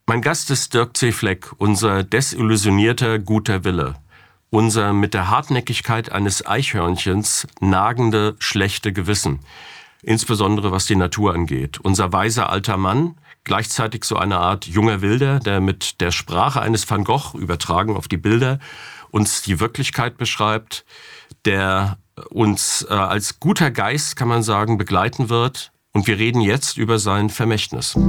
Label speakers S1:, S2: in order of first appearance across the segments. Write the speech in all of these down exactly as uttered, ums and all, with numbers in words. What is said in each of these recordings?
S1: Mein Gast ist Dirk C. Fleck, unser desillusionierter guter Wille. Unser mit der Hartnäckigkeit eines Eichhörnchens nagende, schlechte Gewissen. Insbesondere was die Natur angeht. Unser weiser alter Mann, gleichzeitig so eine Art junger Wilder, der mit der Sprache eines Van Gogh, übertragen auf die Bilder, uns die Wirklichkeit beschreibt, der uns äh, als guter Geist, kann man sagen, begleiten wird. Und wir reden jetzt über sein Vermächtnis.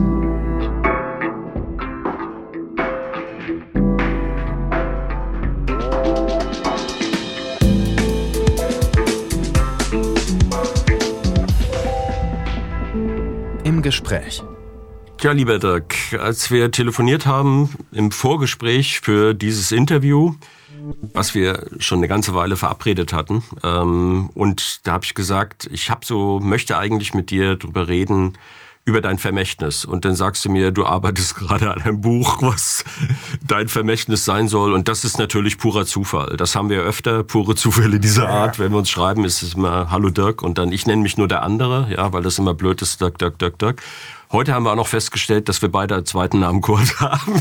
S2: Im Gespräch.
S1: Tja, lieber Dirk, als wir telefoniert haben im Vorgespräch für dieses Interview, was wir schon eine ganze Weile verabredet hatten, ähm, und da habe ich gesagt, ich hab so möchte eigentlich mit dir drüber reden, über dein Vermächtnis. Und dann sagst du mir, du arbeitest gerade an einem Buch, was dein Vermächtnis sein soll. Und das ist natürlich purer Zufall. Das haben wir öfter, pure Zufälle dieser Art. Wenn wir uns schreiben, ist es immer Hallo Dirk und dann ich nenne mich nur der andere, ja, weil das immer blöd ist, Dirk, Dirk, Dirk, Dirk. Heute haben wir auch noch festgestellt, dass wir beide einen zweiten Namen Kurt haben.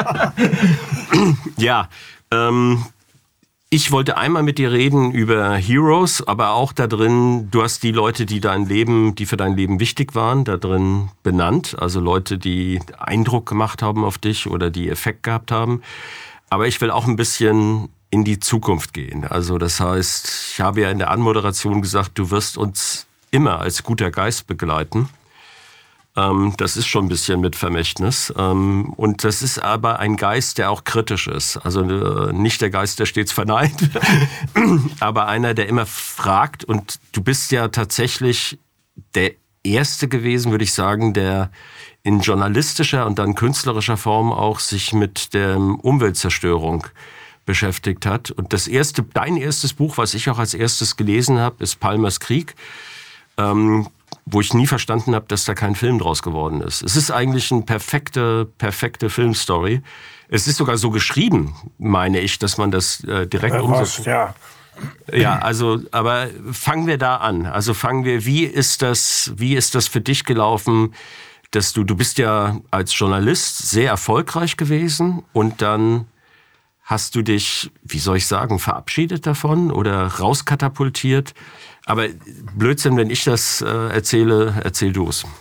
S1: Ja, ähm, ich wollte einmal mit dir reden über Heroes, aber auch da drin, du hast die Leute, die dein Leben, die für dein Leben wichtig waren, da drin benannt. Also Leute, die Eindruck gemacht haben auf dich oder die Effekt gehabt haben. Aber ich will auch ein bisschen in die Zukunft gehen. Also das heißt, ich habe ja in der Anmoderation gesagt, du wirst uns immer als guter Geist begleiten. Das ist schon ein bisschen mit Vermächtnis. Und das ist aber ein Geist, der auch kritisch ist. Also nicht der Geist, der stets verneint, aber einer, der immer fragt. Und du bist ja tatsächlich der Erste gewesen, würde ich sagen, der in journalistischer und dann künstlerischer Form auch sich mit der Umweltzerstörung beschäftigt hat. Und das erste, dein erstes Buch, was ich auch als erstes gelesen habe, ist Palmers Krieg. Ähm, wo ich nie verstanden habe, dass da kein Film draus geworden ist. Es ist eigentlich eine perfekte, perfekte Filmstory. Es ist sogar so geschrieben, meine ich, dass man das äh, direkt umsetzt.
S3: Ja.
S1: Ja, also, aber fangen wir da an. Also fangen wir, wie ist das, wie ist das für dich gelaufen, dass du, du bist ja als Journalist sehr erfolgreich gewesen und dann hast du dich, wie soll ich sagen, verabschiedet davon oder rauskatapultiert? Aber Blödsinn, wenn ich das äh, erzähle, erzähl du es.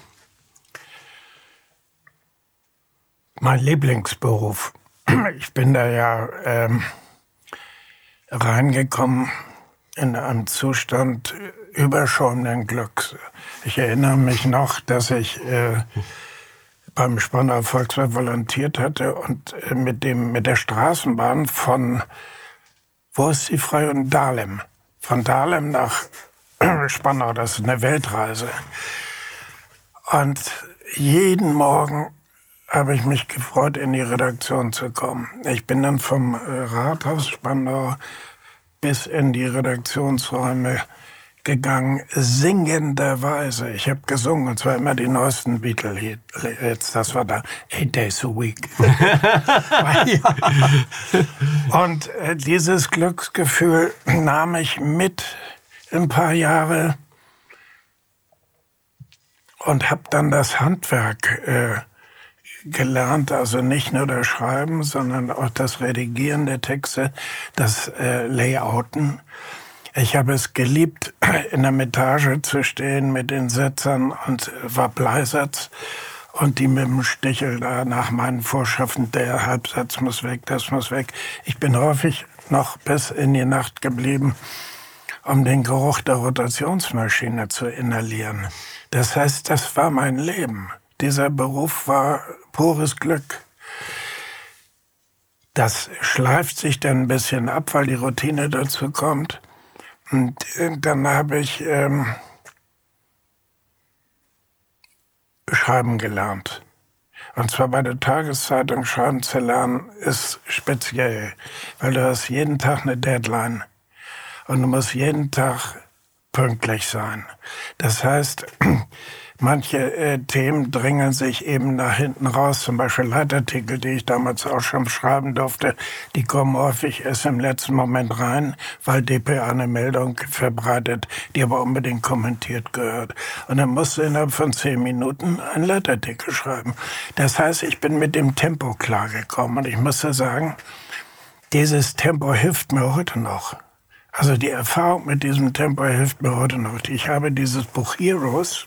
S3: Mein Lieblingsberuf. Ich bin da ja ähm, reingekommen in einem Zustand überschäumenden Glücks. Ich erinnere mich noch, dass ich äh, beim Spandauer Volkswagen volontiert hatte und äh, mit, dem, mit der Straßenbahn von, wo ist sie frei, und Dahlem. Von Dahlem nach Spandau, das ist eine Weltreise. Und jeden Morgen habe ich mich gefreut, in die Redaktion zu kommen. Ich bin dann vom Rathaus Spandau bis in die Redaktionsräume gegangen, singenderweise. Ich habe gesungen, und zwar immer die neuesten Beatles-Hits. Das war da Eight Days a Week. Und äh, dieses Glücksgefühl nahm ich mit ein paar Jahre und habe dann das Handwerk äh, gelernt, also nicht nur das Schreiben, sondern auch das Redigieren der Texte, das äh, Layouten. Ich habe es geliebt, in der Metage zu stehen mit den Setzern und war Bleisatz und die mit dem Stichel da nach meinen Vorschriften, der Halbsatz muss weg, das muss weg. Ich bin häufig noch bis in die Nacht geblieben, um den Geruch der Rotationsmaschine zu inhalieren. Das heißt, das war mein Leben. Dieser Beruf war pures Glück. Das schleift sich dann ein bisschen ab, weil die Routine dazu kommt. Und dann habe ich ähm, Schreiben gelernt. Und zwar bei der Tageszeitung schreiben zu lernen ist speziell, weil du hast jeden Tag eine Deadline. Und du musst jeden Tag pünktlich sein. Das heißt, Manche äh, Themen drängen sich eben nach hinten raus, zum Beispiel Leitartikel, die ich damals auch schon schreiben durfte, die kommen häufig erst im letzten Moment rein, weil D P A eine Meldung verbreitet, die aber unbedingt kommentiert gehört. Und dann musst du innerhalb von zehn Minuten einen Leitartikel schreiben. Das heißt, ich bin mit dem Tempo klargekommen und ich muss dir sagen, dieses Tempo hilft mir heute noch. Also die Erfahrung mit diesem Tempo hilft mir heute noch. Ich habe dieses Buch Heroes,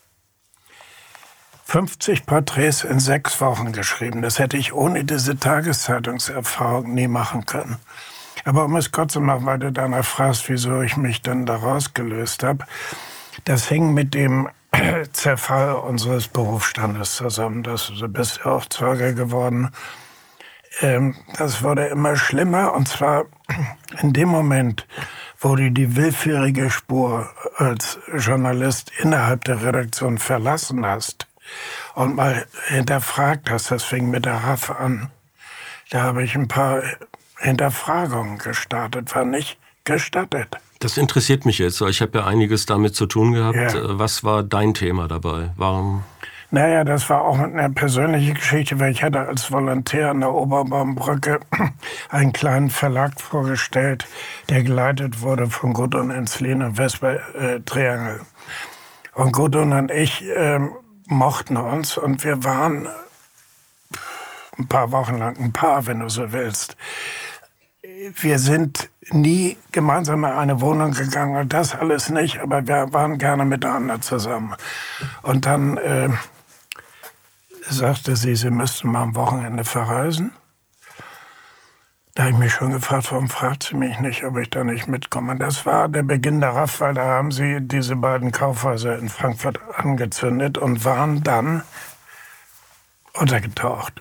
S3: fünfzig Porträts in sechs Wochen geschrieben. Das hätte ich ohne diese Tageszeitungserfahrung nie machen können. Aber um es kurz zu machen, weil du danach fragst, wieso ich mich dann da rausgelöst habe, das hing mit dem Zerfall unseres Berufsstandes zusammen. Das du bist ja auch Zeuge geworden. Das wurde immer schlimmer, und zwar in dem Moment, wo du die willfährige Spur als Journalist innerhalb der Redaktion verlassen hast und mal hinterfragt hast. Das fing mit der R A F an. Da habe ich ein paar Hinterfragungen gestartet, war nicht gestattet.
S1: Das interessiert mich jetzt. Ich habe ja einiges damit zu tun gehabt. Ja. Was war dein Thema dabei? Warum?
S3: Naja, das war auch eine persönliche Geschichte, weil ich hatte als Volontär an der Oberbaumbrücke einen kleinen Verlag vorgestellt, der geleitet wurde von Gudrun Ensslin und Vesper äh, Triangel. Und Gudrun und ich äh, mochten uns, und wir waren ein paar Wochen lang ein Paar, wenn du so willst. Wir sind nie gemeinsam in eine Wohnung gegangen und das alles nicht, aber wir waren gerne miteinander zusammen. Und dann äh, sagte sie, sie müssten mal am Wochenende verreisen. Da habe ich mich schon gefragt, warum fragt sie mich nicht, ob ich da nicht mitkomme. Und das war der Beginn der R A F, weil da haben sie diese beiden Kaufhäuser in Frankfurt angezündet und waren dann untergetaucht.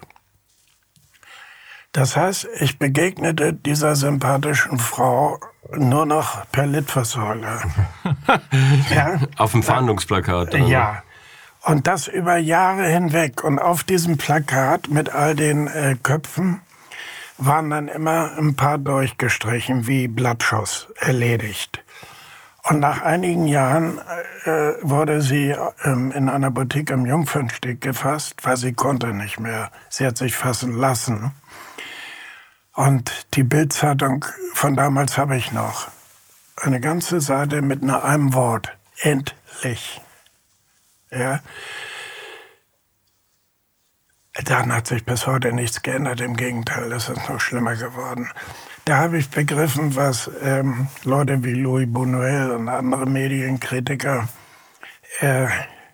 S3: Das heißt, ich begegnete dieser sympathischen Frau nur noch per Litfaßsäule.
S1: Ja? Auf dem Fahndungsplakat. Oder?
S3: Ja. Und das über Jahre hinweg. Und auf diesem Plakat mit all den äh, Köpfen waren dann immer ein paar durchgestrichen, wie Blattschuss, erledigt. Und nach einigen Jahren äh, wurde sie ähm, in einer Boutique am Jungfernsteg gefasst, weil sie konnte nicht mehr. Sie hat sich fassen lassen. Und die Bild-Zeitung von damals habe ich noch. Eine ganze Seite mit nur einem Wort. Endlich. Ja. Dann hat sich bis heute nichts geändert. Im Gegenteil, es ist noch schlimmer geworden. Da habe ich begriffen, was ähm, Leute wie Louis Buñuel und andere Medienkritiker, äh, äh,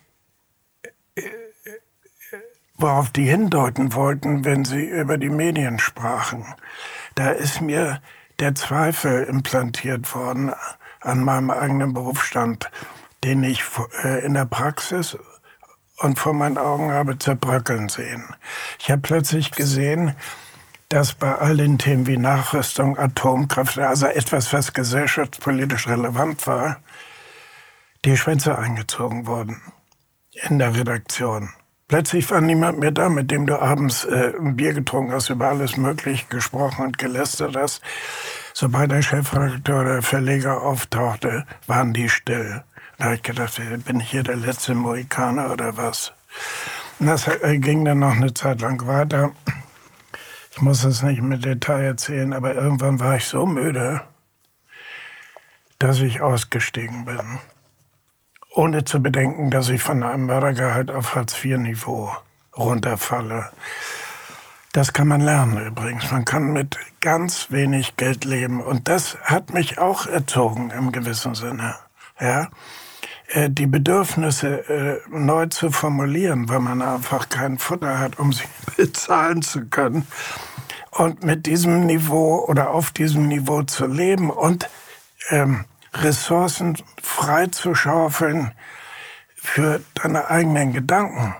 S3: worauf die hindeuten wollten, wenn sie über die Medien sprachen. Da ist mir der Zweifel implantiert worden an meinem eigenen Berufsstand, den ich äh, in der Praxis und vor meinen Augen habe zerbröckeln sehen. Ich habe plötzlich gesehen, dass bei all den Themen wie Nachrüstung, Atomkraft, also etwas, was gesellschaftspolitisch relevant war, die Schwänze eingezogen wurden in der Redaktion. Plötzlich war niemand mehr da, mit dem du abends äh, ein Bier getrunken hast, über alles Mögliche gesprochen und gelästert hast. Sobald der Chefredakteur oder der Verleger auftauchte, waren die still. Da habe ich gedacht, bin ich hier der letzte Mohikaner oder was? Und das ging dann noch eine Zeit lang weiter. Ich muss es nicht im Detail erzählen, aber irgendwann war ich so müde, dass ich ausgestiegen bin. Ohne zu bedenken, dass ich von einem Mördergehalt auf Hartz vier Niveau runterfalle. Das kann man lernen übrigens. Man kann mit ganz wenig Geld leben. Und das hat mich auch erzogen im gewissen Sinne. Ja? Die Bedürfnisse äh, neu zu formulieren, weil man einfach kein Futter hat, um sie bezahlen zu können. Und mit diesem Niveau oder auf diesem Niveau zu leben und ähm, Ressourcen frei zu schaufeln für deine eigenen Gedanken,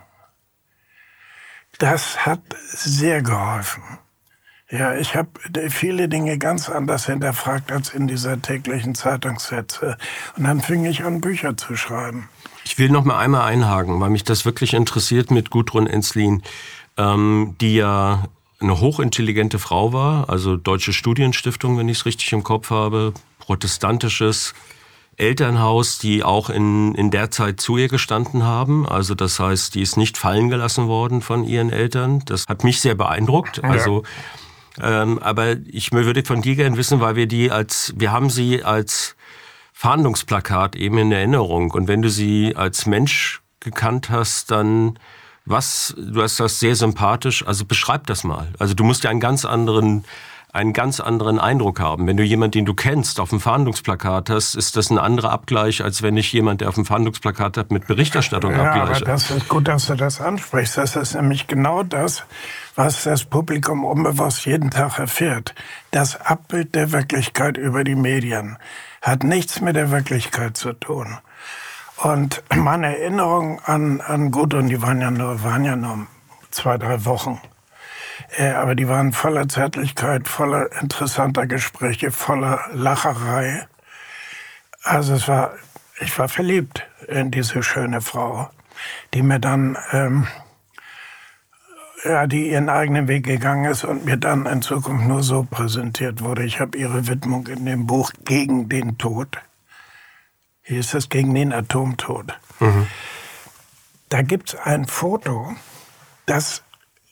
S3: das hat sehr geholfen. Ja, ich habe viele Dinge ganz anders hinterfragt als in dieser täglichen Zeitungssätze. Und dann fing ich an, Bücher zu schreiben.
S1: Ich will noch mal einmal einhaken, weil mich das wirklich interessiert mit Gudrun Ensslin, ähm, die ja eine hochintelligente Frau war, also Deutsche Studienstiftung, wenn ich es richtig im Kopf habe, protestantisches Elternhaus, die auch in, in der Zeit zu ihr gestanden haben. Also das heißt, die ist nicht fallen gelassen worden von ihren Eltern. Das hat mich sehr beeindruckt. Ja. Also, ähm, aber ich würde von dir gerne wissen, weil wir die als, wir haben sie als Fahndungsplakat eben in Erinnerung. Und wenn du sie als Mensch gekannt hast, dann was, du hast das sehr sympathisch, also beschreib das mal. Also du musst ja einen ganz anderen einen ganz anderen Eindruck haben. Wenn du jemanden, den du kennst, auf dem Fahndungsplakat hast, ist das ein anderer Abgleich, als wenn ich jemanden, der auf dem Fahndungsplakat hat, mit Berichterstattung
S3: ja,
S1: abgleiche.
S3: Aber das ist gut, dass du das ansprichst. Das ist nämlich genau das, was das Publikum unbewusst jeden Tag erfährt. Das Abbild der Wirklichkeit über die Medien hat nichts mit der Wirklichkeit zu tun. Und meine Erinnerung an, an Gudrun, die waren ja nur, waren ja nur zwei, drei Wochen. Äh, aber die waren voller Zärtlichkeit, voller interessanter Gespräche, voller Lacherei. Also es war, ich war verliebt in diese schöne Frau, die mir dann, ähm, ja, die ihren eigenen Weg gegangen ist und mir dann in Zukunft nur so präsentiert wurde. Ich habe ihre Widmung in dem Buch Gegen den Tod. Hier ist es Gegen den Atomtod. Mhm. Da gibt's ein Foto, das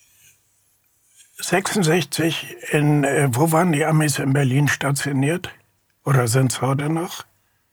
S3: sechsundsechzig in, äh, wo waren die Amis in Berlin stationiert? Oder sind es heute noch?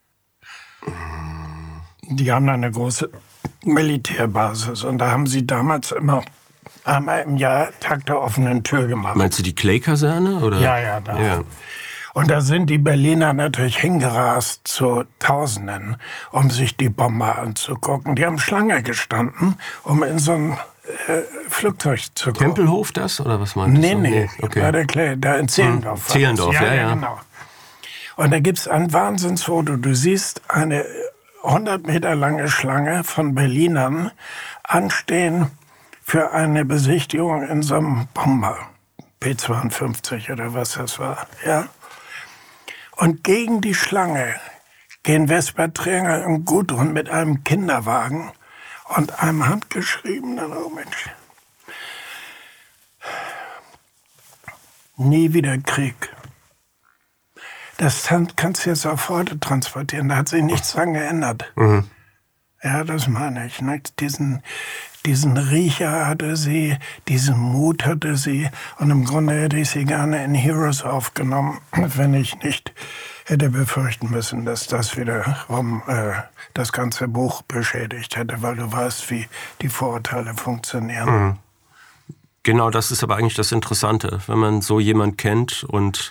S3: Die haben da eine große Militärbasis und da haben sie damals immer einmal im Jahr Tag der offenen Tür gemacht.
S1: Meinst du die Clay-Kaserne? Oder?
S3: Ja, ja, da. Ja. Und da sind die Berliner natürlich hingerast zu Tausenden, um sich die Bomber anzugucken. Die haben Schlange gestanden, um in so ein Äh, Flugzeug zu kommen.
S1: Tempelhof das, oder was meinst du?
S3: Nee, nee, okay. Bei der Clay, da in Zehlendorf.
S1: Hm. Zehlendorf, ja, ja, ja.
S3: Genau. Und da gibt's ein Wahnsinnsfoto. Du siehst eine hundert Meter lange Schlange von Berlinern anstehen für eine Besichtigung in so einem Bomber. P zweiundfünfzig oder was das war, ja. Und gegen die Schlange gehen Vesper Triangel und Gudrun mit einem Kinderwagen und einem handgeschriebenen, oh Mensch, nie wieder Krieg. Das kannst du jetzt auf heute transportieren, da hat sich nichts dran geändert. Mhm. Ja, das meine ich. Ne? Diesen, diesen Riecher hatte sie, diesen Mut hatte sie und im Grunde hätte ich sie gerne in Heroes aufgenommen, wenn ich nicht hätte befürchten müssen, dass das wiederum äh, das ganze Buch beschädigt hätte, weil du weißt, wie die Vorurteile funktionieren. Mhm.
S1: Genau, das ist aber eigentlich das Interessante, wenn man so jemand kennt und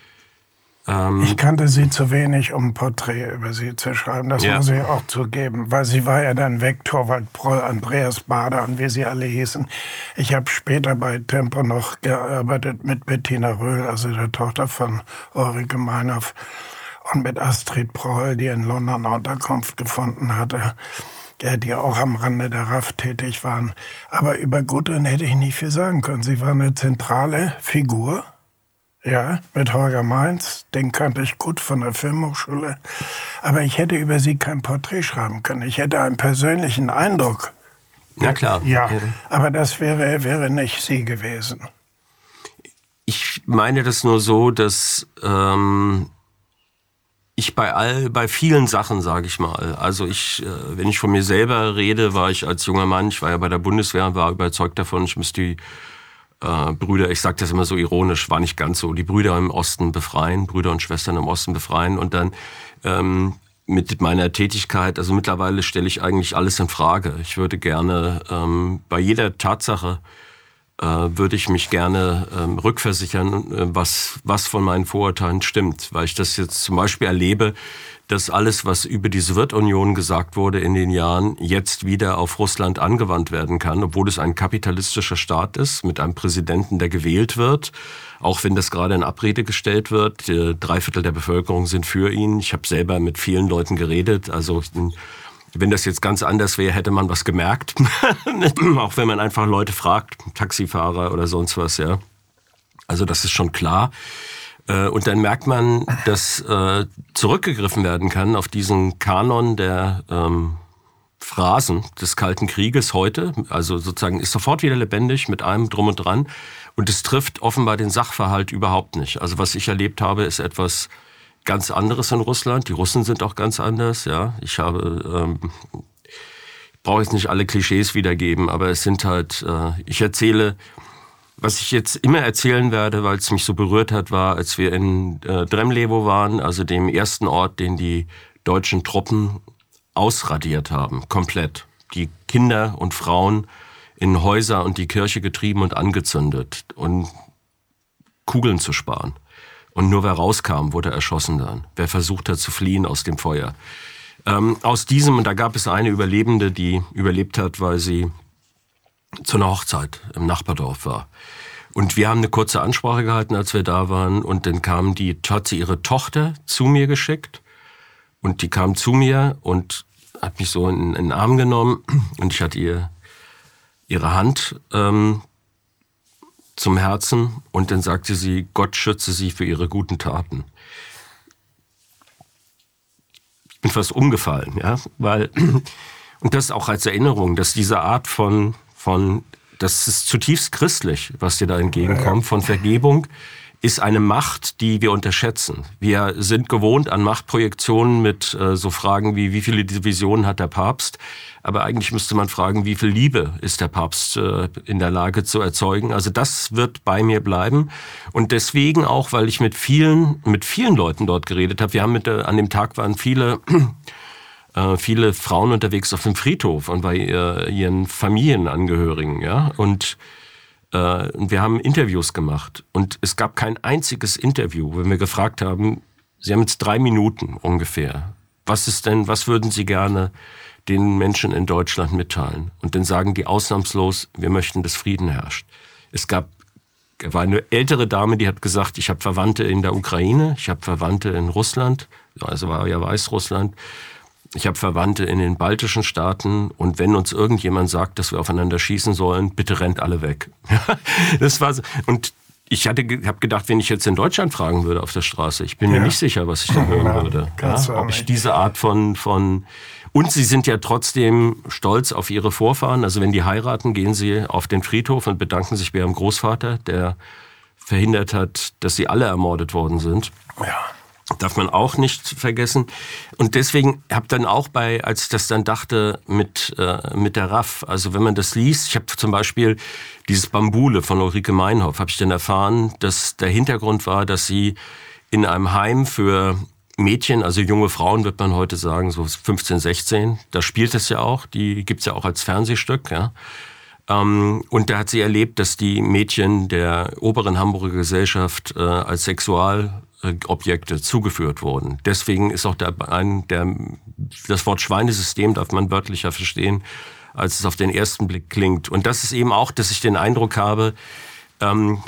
S1: ähm
S3: ich kannte sie zu wenig, um ein Porträt über sie zu schreiben, das ja. muss ich auch zugeben, weil sie war ja dann weg, Torvald Proll, Andreas Bader und wie sie alle hießen. Ich habe später bei Tempo noch gearbeitet mit Bettina Röhl, also der Tochter von Ulrike Meinhof, und mit Astrid Proll, die in London Unterkunft gefunden hatte, die auch am Rande der R A F tätig waren. Aber über Gudrun hätte ich nicht viel sagen können. Sie war eine zentrale Figur, ja, mit Holger Mainz, den kannte ich gut von der Filmhochschule. Aber ich hätte über sie kein Porträt schreiben können. Ich hätte einen persönlichen Eindruck.
S1: Na klar.
S3: Ja, ja. Aber das wäre, wäre nicht sie gewesen.
S1: Ich meine das nur so, dass ähm, ich bei all, bei vielen Sachen, sage ich mal, also ich, äh, wenn ich von mir selber rede, war ich als junger Mann, ich war ja bei der Bundeswehr und war überzeugt davon, ich müsste die äh, Brüder, ich sage das immer so ironisch, war nicht ganz so, die Brüder im Osten befreien, Brüder und Schwestern im Osten befreien und dann ähm, mit meiner Tätigkeit, also mittlerweile stelle ich eigentlich alles in Frage. Ich würde gerne ähm, bei jeder Tatsache äh, würde ich mich gerne ähm, rückversichern, äh, was, was von meinen Vorurteilen stimmt. Weil ich das jetzt zum Beispiel erlebe, dass alles, was über die Sowjetunion gesagt wurde in den Jahren, jetzt wieder auf Russland angewandt werden kann, obwohl es ein kapitalistischer Staat ist, mit einem Präsidenten, der gewählt wird. Auch wenn das gerade in Abrede gestellt wird, drei Viertel der Bevölkerung sind für ihn. Ich habe selber mit vielen Leuten geredet, also wenn das jetzt ganz anders wäre, hätte man was gemerkt. Auch wenn man einfach Leute fragt, Taxifahrer oder sonst was, ja. Also das ist schon klar. Und dann merkt man, dass äh, zurückgegriffen werden kann auf diesen Kanon der ähm, Phrasen des Kalten Krieges heute. Also sozusagen ist sofort wieder lebendig mit allem drum und dran. Und es trifft offenbar den Sachverhalt überhaupt nicht. Also was ich erlebt habe, ist etwas ganz anderes in Russland. Die Russen sind auch ganz anders. Ja, ich habe, ähm, brauche jetzt nicht alle Klischees wiedergeben, aber es sind halt, äh, ich erzähle, was ich jetzt immer erzählen werde, weil es mich so berührt hat, war, als wir in äh, Dremlevo waren, also dem ersten Ort, den die deutschen Truppen ausradiert haben, komplett. Die Kinder und Frauen in Häuser und die Kirche getrieben und angezündet und Kugeln zu sparen. Und nur wer rauskam, wurde erschossen dann. Wer versucht hat zu fliehen aus dem Feuer. Ähm, aus diesem, und da gab es eine Überlebende, die überlebt hat, weil sie zu einer Hochzeit im Nachbardorf war. Und wir haben eine kurze Ansprache gehalten, als wir da waren. Und dann kam die, hat sie ihre Tochter zu mir geschickt. Und die kam zu mir und hat mich so in, in den Arm genommen. Und ich hatte ihr ihre Hand ähm, zum Herzen. Und dann sagte sie, Gott schütze sie für ihre guten Taten. Ich bin fast umgefallen, ja, weil, und das auch als Erinnerung, dass diese Art von, von, das ist zutiefst christlich, was dir da entgegenkommt, von Vergebung, ist eine Macht, die wir unterschätzen. Wir sind gewohnt an Machtprojektionen mit äh, so Fragen wie, wie viele Divisionen hat der Papst? Aber eigentlich müsste man fragen, wie viel Liebe ist der Papst äh, in der Lage zu erzeugen? Also das wird bei mir bleiben. Und deswegen auch, weil ich mit vielen, mit vielen Leuten dort geredet habe. Wir haben mit, äh, an dem Tag waren viele, äh, viele Frauen unterwegs auf dem Friedhof und bei äh, ihren Familienangehörigen, ja. Und Und wir haben Interviews gemacht und es gab kein einziges Interview, wenn wir gefragt haben, Sie haben jetzt drei Minuten ungefähr. Was ist denn, was würden Sie gerne den Menschen in Deutschland mitteilen? Und dann sagen die ausnahmslos, wir möchten, dass Frieden herrscht. Es gab, war eine ältere Dame, die hat gesagt, ich habe Verwandte in der Ukraine, ich habe Verwandte in Russland, also war ja Weißrussland. Ich habe Verwandte in den baltischen Staaten und wenn uns irgendjemand sagt, dass wir aufeinander schießen sollen, bitte rennt alle weg. Das war so. Und ich hatte, habe gedacht, wenn ich jetzt in Deutschland fragen würde auf der Straße, ich bin ja. mir nicht sicher, was ich dann hören ja, würde. Ja, ob ich diese Art von, von, und sie sind ja trotzdem stolz auf ihre Vorfahren. Also wenn die heiraten, gehen sie auf den Friedhof und bedanken sich bei ihrem Großvater, der verhindert hat, dass sie alle ermordet worden sind. Ja. Darf man auch nicht vergessen. Und deswegen habe dann auch bei, als ich das dann dachte, mit, äh, mit der R A F, also wenn man das liest, ich habe zum Beispiel dieses Bambule von Ulrike Meinhof, habe ich dann erfahren, dass der Hintergrund war, dass sie in einem Heim für Mädchen, also junge Frauen wird man heute sagen, so fünfzehn, sechzehn, da spielt es ja auch, die gibt's ja auch als Fernsehstück, ja. Und da hat sie erlebt, dass die Mädchen der oberen Hamburger Gesellschaft äh, als Sexualobjekte zugeführt wurden. Deswegen ist auch der, ein, der, das Wort Schweinesystem darf man wörtlicher verstehen, als es auf den ersten Blick klingt. Und das ist eben auch, dass ich den Eindruck habe, ähm,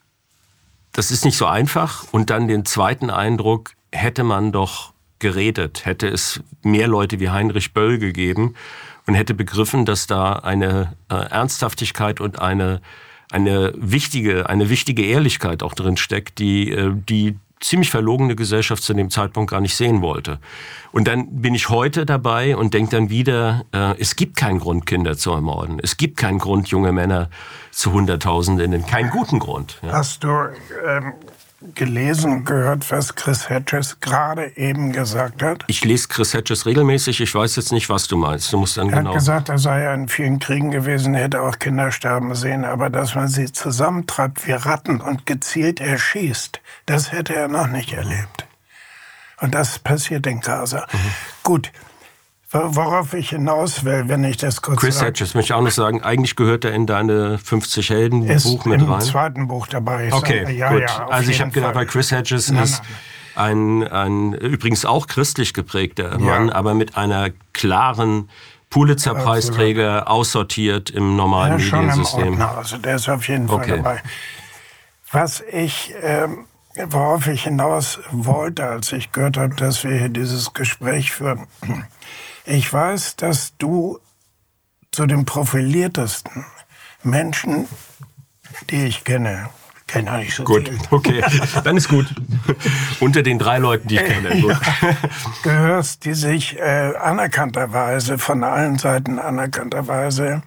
S1: das ist nicht so einfach. Und dann den zweiten Eindruck, hätte man doch geredet, hätte es mehr Leute wie Heinrich Böll gegeben, und hätte begriffen, dass da eine äh, Ernsthaftigkeit und eine eine wichtige eine wichtige Ehrlichkeit auch drin steckt, die äh, die ziemlich verlogene Gesellschaft zu dem Zeitpunkt gar nicht sehen wollte. Und dann bin ich heute dabei und denke dann wieder, äh, es gibt keinen Grund, Kinder zu ermorden. Es gibt keinen Grund, junge Männer zu Hunderttausenden, keinen guten Grund. Ja.
S3: Hast du ähm gelesen, gehört, was Chris Hedges gerade eben gesagt hat?
S1: Ich lese Chris Hedges regelmäßig. Ich weiß jetzt nicht, was du meinst. Du musst dann
S3: er
S1: genau.
S3: hat gesagt, er sei ja in vielen Kriegen gewesen, hätte auch Kinder sterben sehen, aber dass man sie zusammentreibt wie Ratten und gezielt erschießt, das hätte er noch nicht erlebt. Und das passiert in Gaza. Mhm. Gut. Worauf ich hinaus will, wenn ich das kurz
S1: Chris sage. Hedges, möchte ich auch noch sagen, eigentlich gehört er in deine fünfzig Helden Buch mit rein.
S3: Ist im zweiten Buch dabei. Ich
S1: okay,
S3: sage, ja,
S1: gut.
S3: Ja,
S1: also ich habe gedacht, weil Chris Hedges nein, ist nein. Ein, ein übrigens auch christlich geprägter Mann, ja. aber mit einer klaren Pulitzer-Preisträger Absolut. aussortiert im normalen ja, Mediensystem.
S3: Im also der ist auf jeden Fall okay. dabei. Was ich, ähm, worauf ich hinaus wollte, als ich gehört habe, dass wir hier dieses Gespräch führen. Ich weiß, dass du zu den profiliertesten Menschen, die ich kenne, kenne ich nicht so
S1: gut,
S3: viel.
S1: Okay, dann ist gut. Unter den drei Leuten, die ich kenne. Gut.
S3: Ja, gehörst, die sich äh, anerkannterweise, von allen Seiten anerkannterweise,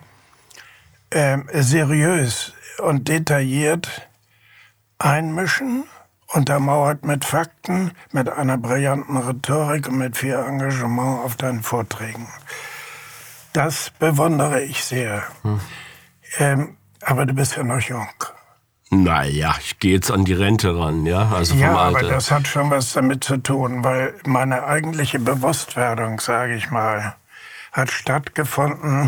S3: äh, seriös und detailliert einmischen untermauert mit Fakten, mit einer brillanten Rhetorik und mit viel Engagement auf deinen Vorträgen. Das bewundere ich sehr. Hm. Ähm, aber du bist ja noch jung.
S1: Naja, ich gehe jetzt an die Rente ran, ja, also vom
S3: ja,
S1: Alter.
S3: Aber das hat schon was damit zu tun, weil meine eigentliche Bewusstwerdung, sage ich mal, hat stattgefunden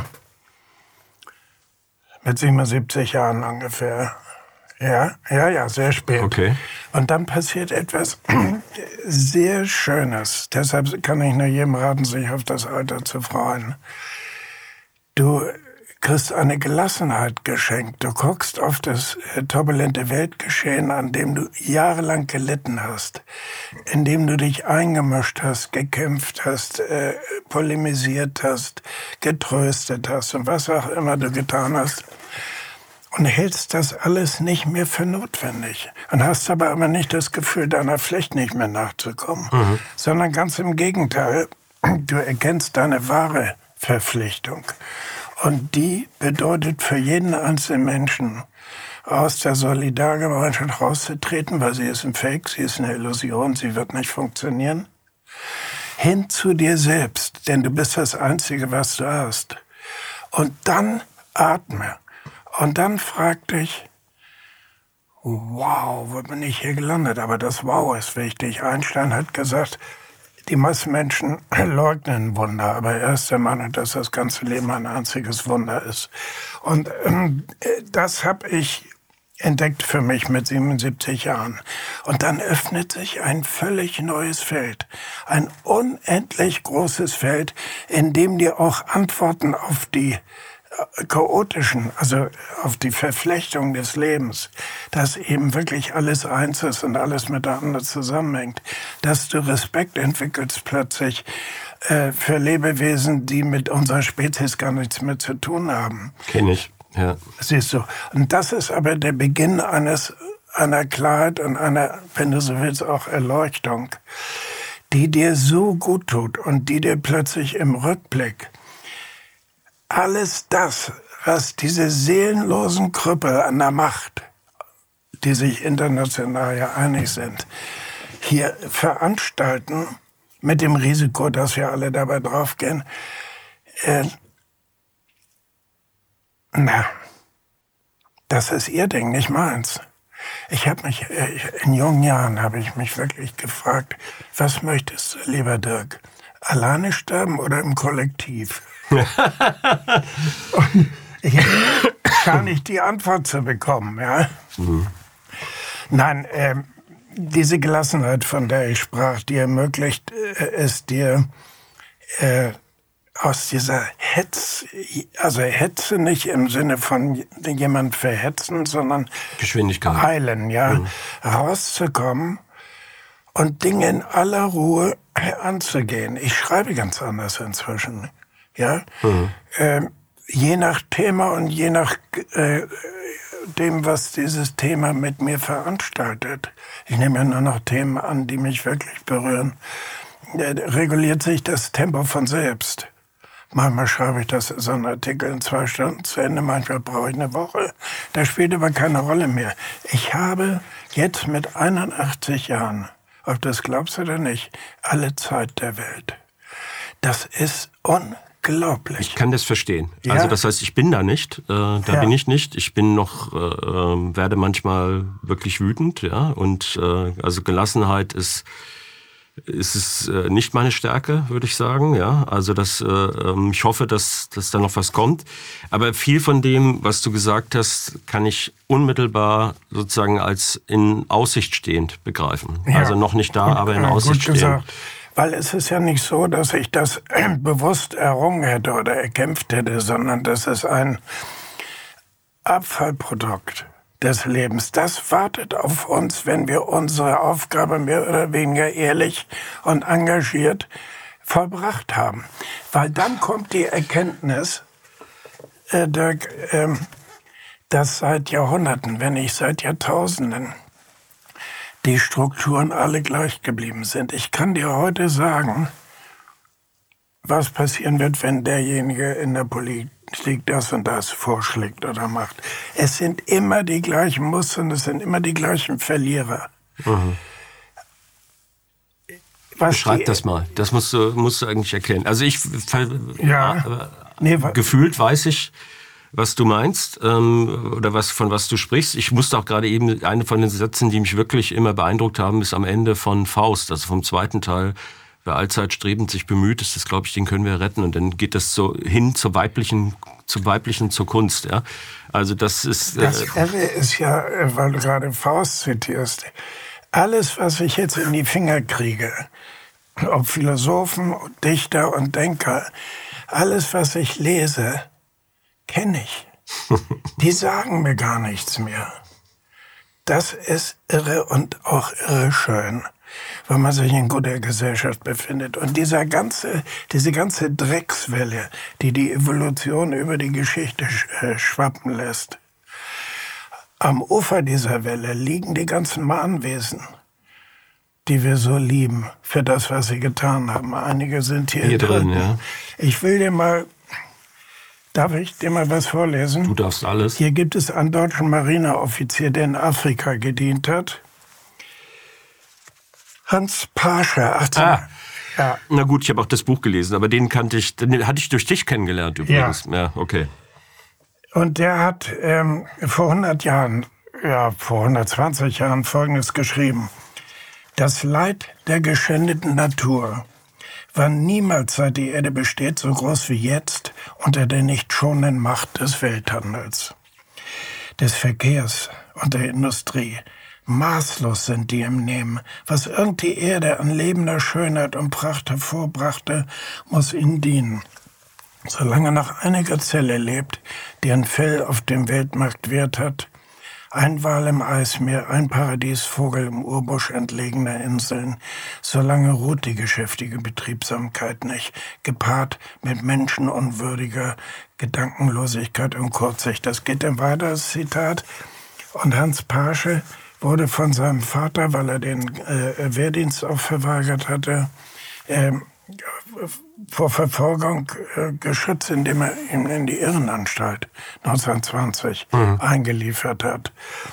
S3: mit siebenundsiebzig Jahren ungefähr. Ja, ja, ja, sehr spät.
S1: Okay.
S3: Und dann passiert etwas sehr Schönes. Deshalb kann ich nur jedem raten, sich auf das Alter zu freuen. Du kriegst eine Gelassenheit geschenkt. Du guckst auf das äh, turbulente Weltgeschehen, an dem du jahrelang gelitten hast, in dem du dich eingemischt hast, gekämpft hast, äh, polemisiert hast, getröstet hast und was auch immer du getan hast. Und hältst das alles nicht mehr für notwendig. Und hast aber immer nicht das Gefühl, deiner Pflicht nicht mehr nachzukommen. Mhm. Sondern ganz im Gegenteil, du erkennst deine wahre Verpflichtung. Und die bedeutet für jeden einzelnen Menschen, aus der Solidargemeinschaft rauszutreten, weil sie ist ein Fake, sie ist eine Illusion, sie wird nicht funktionieren, hin zu dir selbst, denn du bist das Einzige, was du hast. Und dann atme. Und dann frag dich, wow, wo bin ich hier gelandet? Aber das Wow ist wichtig. Einstein hat gesagt, die meisten Menschen leugnen Wunder, aber er ist der Meinung, dass das ganze Leben ein einziges Wunder ist. Und ähm, das habe ich entdeckt für mich mit siebenundsiebzig Jahren. Und dann öffnet sich ein völlig neues Feld. Ein unendlich großes Feld, in dem dir auch Antworten auf die chaotischen, also auf die Verflechtung des Lebens, dass eben wirklich alles eins ist und alles miteinander zusammenhängt, dass du Respekt entwickelst plötzlich äh, für Lebewesen, die mit unserer Spezies gar nichts mehr zu tun haben.
S1: Kenn ich, ja.
S3: Siehst du. Und das ist aber der Beginn eines einer Klarheit und einer, wenn du so willst, auch Erleuchtung, die dir so gut tut und die dir plötzlich im Rückblick alles das, was diese seelenlosen Krüppel an der Macht, die sich international ja einig sind, hier veranstalten, mit dem Risiko, dass wir alle dabei draufgehen, äh, na, das ist ihr Ding, nicht meins. Ich habe mich, äh, in jungen Jahren habe ich mich wirklich gefragt, was möchtest du, lieber Dirk? Alleine sterben oder im Kollektiv? Und ich habe gar nicht die Antwort zu bekommen. Ja? Mhm. Nein, äh, diese Gelassenheit, von der ich sprach, die ermöglicht äh, es dir, äh, aus dieser Hetze, also Hetze nicht im Sinne von jemand verhetzen, sondern
S1: Geschwindigkeit,
S3: heilen, ja, mhm. rauszukommen und Dinge in aller Ruhe anzugehen. Ich schreibe ganz anders inzwischen. Ja, mhm. ähm, je nach Thema und je nach äh, dem, was dieses Thema mit mir veranstaltet. Ich nehme ja nur noch Themen an, die mich wirklich berühren. Äh, reguliert sich das Tempo von selbst. Manchmal schreibe ich das so einen Artikel in zwei Stunden zu Ende, manchmal brauche ich eine Woche. Das spielt aber keine Rolle mehr. Ich habe jetzt mit einundachtzig Jahren, ob du das glaubst oder nicht, alle Zeit der Welt. Das ist unglaublich. Unglaublich.
S1: Ich kann das verstehen.
S3: Ja?
S1: Also das heißt, ich bin da nicht, äh, da
S3: ja.
S1: bin ich nicht. Ich bin noch, äh, werde manchmal wirklich wütend, ja. Und äh, also Gelassenheit ist ist es äh, nicht meine Stärke, würde ich sagen, ja. Also das, äh, ich hoffe, dass dass da noch was kommt. Aber viel von dem, was du gesagt hast, kann ich unmittelbar sozusagen als in Aussicht stehend begreifen. Ja. Also noch nicht da,
S3: gut,
S1: aber in
S3: äh,
S1: Aussicht stehend. Gesagt.
S3: Weil es ist ja nicht so, dass ich das bewusst errungen hätte oder erkämpft hätte, sondern das ist ein Abfallprodukt des Lebens. Das wartet auf uns, wenn wir unsere Aufgabe mehr oder weniger ehrlich und engagiert vollbracht haben. Weil dann kommt die Erkenntnis, äh, Dirk, äh, dass seit Jahrhunderten, wenn nicht seit Jahrtausenden, die Strukturen alle gleich geblieben sind. Ich kann dir heute sagen, was passieren wird, wenn derjenige in der Politik das und das vorschlägt oder macht. Es sind immer die gleichen Muster und es sind immer die gleichen Verlierer.
S1: Mhm. Beschreib das mal. Das musst du, musst du eigentlich erklären. Also ich,
S3: ja.
S1: äh,
S3: nee,
S1: gefühlt weiß ich, was du meinst ähm, oder was von was du sprichst. Ich musste auch gerade eben, eine von den Sätzen, die mich wirklich immer beeindruckt haben, ist am Ende von Faust, also vom zweiten Teil. Wer allzeit strebend sich bemüht, ist das, glaube ich, den können wir retten. Und dann geht das so hin zur weiblichen, zum weiblichen, zur Kunst. Ja? Also das ist... Äh
S3: das Irre ist ja, weil du gerade Faust zitierst, alles, was ich jetzt in die Finger kriege, ob Philosophen, Dichter und Denker, alles, was ich lese, kenne ich. Die sagen mir gar nichts mehr. Das ist irre und auch irre schön, weil man sich in guter Gesellschaft befindet. Und dieser ganze, diese ganze Dreckswelle, die die Evolution über die Geschichte schwappen lässt, am Ufer dieser Welle liegen die ganzen Mahnwesen, die wir so lieben, für das, was sie getan haben. Einige sind hier,
S1: hier drin. Ja.
S3: Ich will dir mal, darf ich dir mal was vorlesen?
S1: Du darfst alles.
S3: Hier gibt es einen deutschen Marineoffizier, der in Afrika gedient hat. Hans Pasche, achtzehn. Ah.
S1: Ja. Na gut, ich habe auch das Buch gelesen, aber den kannte ich, den hatte ich durch dich kennengelernt übrigens. Ja, ja okay.
S3: Und der hat ähm, vor hundert Jahren, ja vor hundertzwanzig Jahren Folgendes geschrieben. Das Leid der geschändeten Natur war niemals, seit die Erde besteht, so groß wie jetzt unter der nicht schonenden Macht des Welthandels, des Verkehrs und der Industrie. Maßlos sind die im Nehmen. Was irgend die Erde an lebender Schönheit und Pracht hervorbrachte, muss ihnen dienen. Solange noch eine Gazelle lebt, die ein Fell auf dem Weltmarkt wert hat, ein Wal im Eismeer, ein Paradiesvogel im Urbusch entlegener Inseln, solange ruht die geschäftige Betriebsamkeit nicht, gepaart mit menschenunwürdiger Gedankenlosigkeit und Kurzsicht. Das geht dann weiter, das Zitat. Und Hans Pasche wurde von seinem Vater, weil er den äh, Wehrdienst auch verweigert hatte, äh, vor Verfolgung äh, geschützt, indem er ihn in die Irrenanstalt neunzehnhundertzwanzig mhm. eingeliefert hat.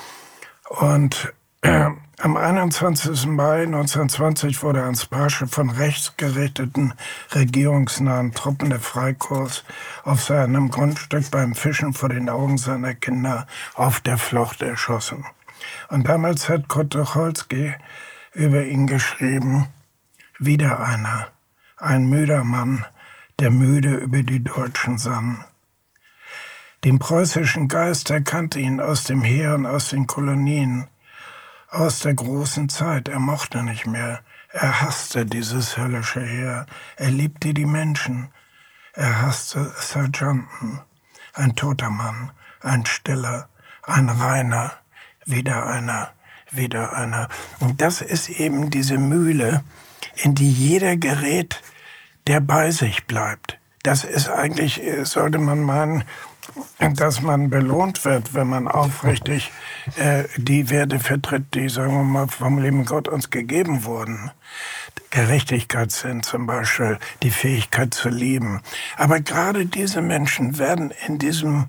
S3: Und äh, am einundzwanzigsten Mai neunzehnhundertzwanzig wurde Hans Pasche von rechtsgerichteten, regierungsnahen Truppen der Freikorps auf seinem Grundstück beim Fischen vor den Augen seiner Kinder auf der Flucht erschossen. Und damals hat Kurt Tucholsky über ihn geschrieben, wieder einer, ein müder Mann, der müde über die Deutschen sann. Den preußischen Geist erkannte ihn aus dem Heer und aus den Kolonien, aus der großen Zeit. Er mochte nicht mehr. Er hasste dieses höllische Heer. Er liebte die Menschen. Er hasste Sergeanten. Ein toter Mann, ein stiller, ein reiner, wieder einer, wieder einer. Und das ist eben diese Mühle, in die jeder gerät, der bei sich bleibt. Das ist eigentlich, sollte man meinen, dass man belohnt wird, wenn man aufrichtig äh, die Werte vertritt, die, sagen wir mal, vom lieben Gott uns gegeben wurden. Gerechtigkeitssinn zum Beispiel, die Fähigkeit zu lieben. Aber gerade diese Menschen werden in diesem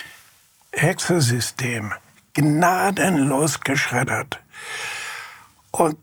S3: Hexensystem gnadenlos geschreddert. Und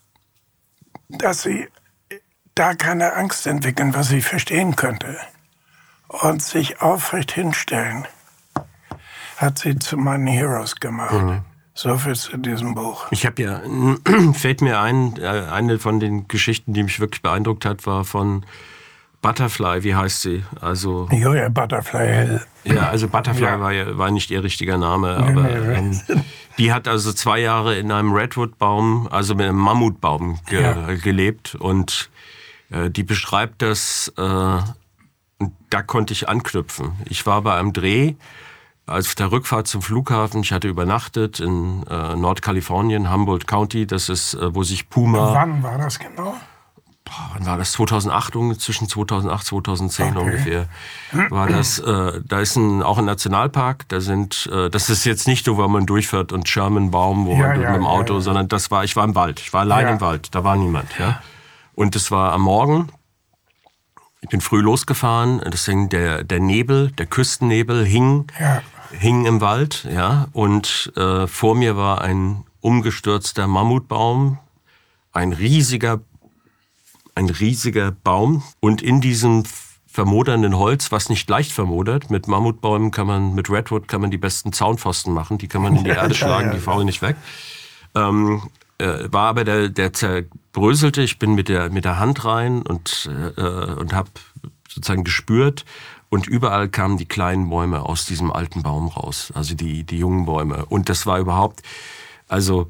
S3: dass sie da keine Angst entwickeln, was ich verstehen könnte, und sich aufrecht hinstellen, hat sie zu meinen Heroes gemacht. Mhm. So viel zu diesem Buch.
S1: Ich habe ja, fällt mir ein, eine von den Geschichten, die mich wirklich beeindruckt hat, war von Butterfly, wie heißt sie? Also
S3: Julia Butterfly.
S1: Ja, also Butterfly ja. war, ja, war nicht ihr richtiger Name, aber ähm, die hat also zwei Jahre in einem Redwood-Baum, also mit einem Mammutbaum ge ja. gelebt, und äh, die beschreibt das, äh, da konnte ich anknüpfen. Ich war bei einem Dreh, auf der Rückfahrt zum Flughafen, ich hatte übernachtet in äh, Nordkalifornien, Humboldt County, das ist, äh, wo sich Puma...
S3: Wann war das genau?
S1: Boah, wann war das? zweitausendacht, zwischen zweitausendacht und zweitausendzehn okay. ungefähr war das. Äh, da ist ein, auch ein Nationalpark, da sind, äh, das ist jetzt nicht so, wo man durchfährt und Sherman-Baum, wo ja, man ja, mit dem Auto, ja, ja. sondern das war, ich war im Wald, ich war allein ja. im Wald, da war niemand. Ja? Und es war am Morgen, ich bin früh losgefahren, deswegen der, der Nebel, der Küstennebel hing, ja. hing im Wald, ja, und äh, vor mir war ein umgestürzter Mammutbaum, ein riesiger, ein riesiger Baum. Und in diesem vermodernden Holz, was nicht leicht vermodert, mit Mammutbäumen kann man, mit Redwood kann man die besten Zaunpfosten machen, die kann man in die Erde schlagen, die faulen nicht weg. Ähm, äh, war aber der, der zerbröselte, ich bin mit der, mit der Hand rein und, äh, und habe sozusagen gespürt, und überall kamen die kleinen Bäume aus diesem alten Baum raus, also die, die jungen Bäume. Und das war überhaupt, also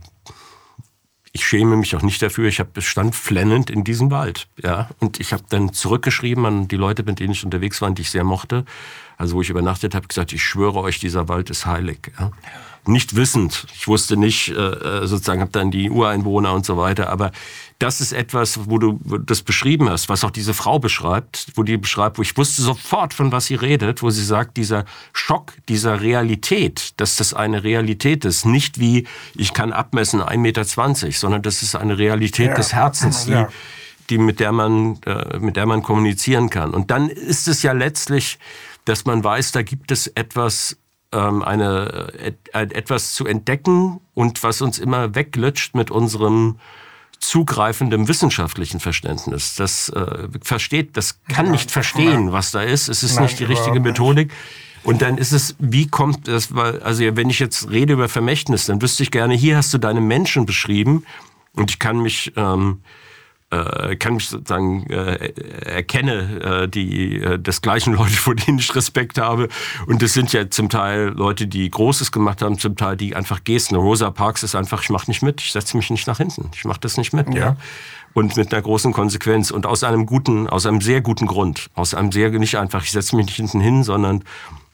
S1: ich schäme mich auch nicht dafür, ich hab, stand flennend in diesem Wald. Ja? Und ich habe dann zurückgeschrieben an die Leute, mit denen ich unterwegs war, die ich sehr mochte, also wo ich übernachtet habe, gesagt, ich schwöre euch, dieser Wald ist heilig. Ja? Nicht wissend, ich wusste nicht, äh, sozusagen, habe dann die Ureinwohner und so weiter, aber das ist etwas, wo du das beschrieben hast, was auch diese Frau beschreibt, wo die beschreibt, wo ich wusste sofort, von was sie redet, wo sie sagt, dieser Schock dieser Realität, dass das eine Realität ist, nicht wie, ich kann abmessen ein Meter zwanzig, sondern das ist eine Realität ja. des Herzens, die, ja. die mit der man, äh, mit der man kommunizieren kann. Und dann ist es ja letztlich, dass man weiß, da gibt es etwas, ähm, eine, et, etwas zu entdecken und was uns immer weglutscht mit unserem zugreifendem wissenschaftlichen Verständnis. Das äh, versteht, das kann ja, nicht verstehen, ja. was da ist. Es ist Nein, nicht die richtige Methodik. Und dann ist es, wie kommt das, also wenn ich jetzt rede über Vermächtnis, dann wüsste ich gerne, hier hast du deine Menschen beschrieben und ich kann mich, ähm, äh, kann mich sozusagen äh, erkenne äh, die äh, desgleichen Leute, vor denen ich Respekt habe. Und das sind ja zum Teil Leute, die Großes gemacht haben, zum Teil die einfach Gesten. Rosa Parks ist einfach, ich mache nicht mit, ich setze mich nicht nach hinten, ich mache das nicht mit. Ja. ja. Und mit einer großen Konsequenz und aus einem guten, aus einem sehr guten Grund, aus einem sehr, nicht einfach, ich setze mich nicht hinten hin, sondern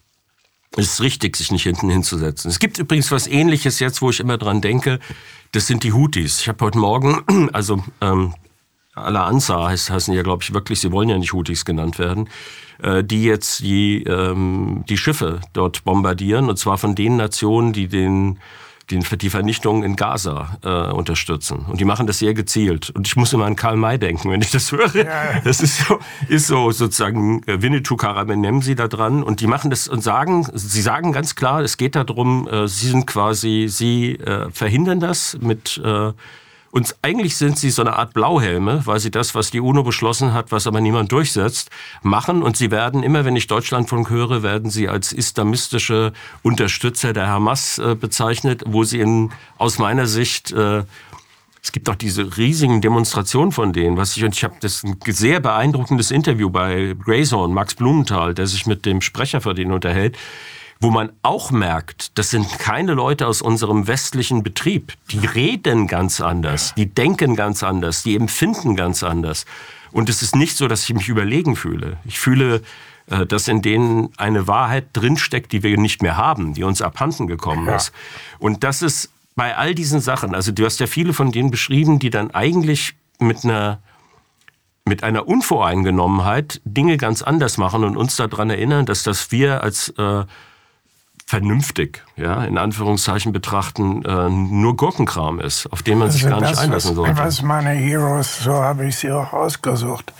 S1: es ist richtig, sich nicht hinten hinzusetzen. Es gibt übrigens was Ähnliches jetzt, wo ich immer dran denke, das sind die Houthis. Ich habe heute Morgen, also ähm, Al-Ansar heißt, heißen ja, glaube ich, wirklich, sie wollen ja nicht Houthis genannt werden, äh, die jetzt die, ähm, die Schiffe dort bombardieren, und zwar von den Nationen, die den, den die Vernichtung in Gaza äh, unterstützen. Und die machen das sehr gezielt. Und ich muss immer an Karl May denken, wenn ich das höre. Ja. Das ist so, ist so sozusagen Winnetou Karamenemsi da dran. Und die machen das und sagen, sie sagen ganz klar, es geht darum, äh, sie sind quasi, sie äh, verhindern das mit äh, Und eigentlich sind sie so eine Art Blauhelme, weil sie das, was die UNO beschlossen hat, was aber niemand durchsetzt, machen. Und sie werden, immer wenn ich Deutschlandfunk höre, werden sie als islamistische Unterstützer der Hamas äh, bezeichnet, wo sie in, aus meiner Sicht, äh, es gibt auch diese riesigen Demonstrationen von denen, was ich, und ich habe das ein sehr beeindruckendes Interview bei Grayzone, Max Blumenthal, der sich mit dem Sprecher von denen unterhält, wo man auch merkt, das sind keine Leute aus unserem westlichen Betrieb. Die reden ganz anders, die denken ganz anders, die empfinden ganz anders. Und es ist nicht so, dass ich mich überlegen fühle. Ich fühle, dass in denen eine Wahrheit drinsteckt, die wir nicht mehr haben, die uns abhanden gekommen ja. ist. Und das ist bei all diesen Sachen, also du hast ja viele von denen beschrieben, die dann eigentlich mit einer mit einer Unvoreingenommenheit Dinge ganz anders machen und uns daran erinnern, dass das wir als äh, vernünftig, ja, in Anführungszeichen betrachten, äh, nur Gurkenkram ist, auf den man sich also gar das, nicht einlassen sollte.
S3: Was meine Heroes, so habe ich sie auch ausgesucht,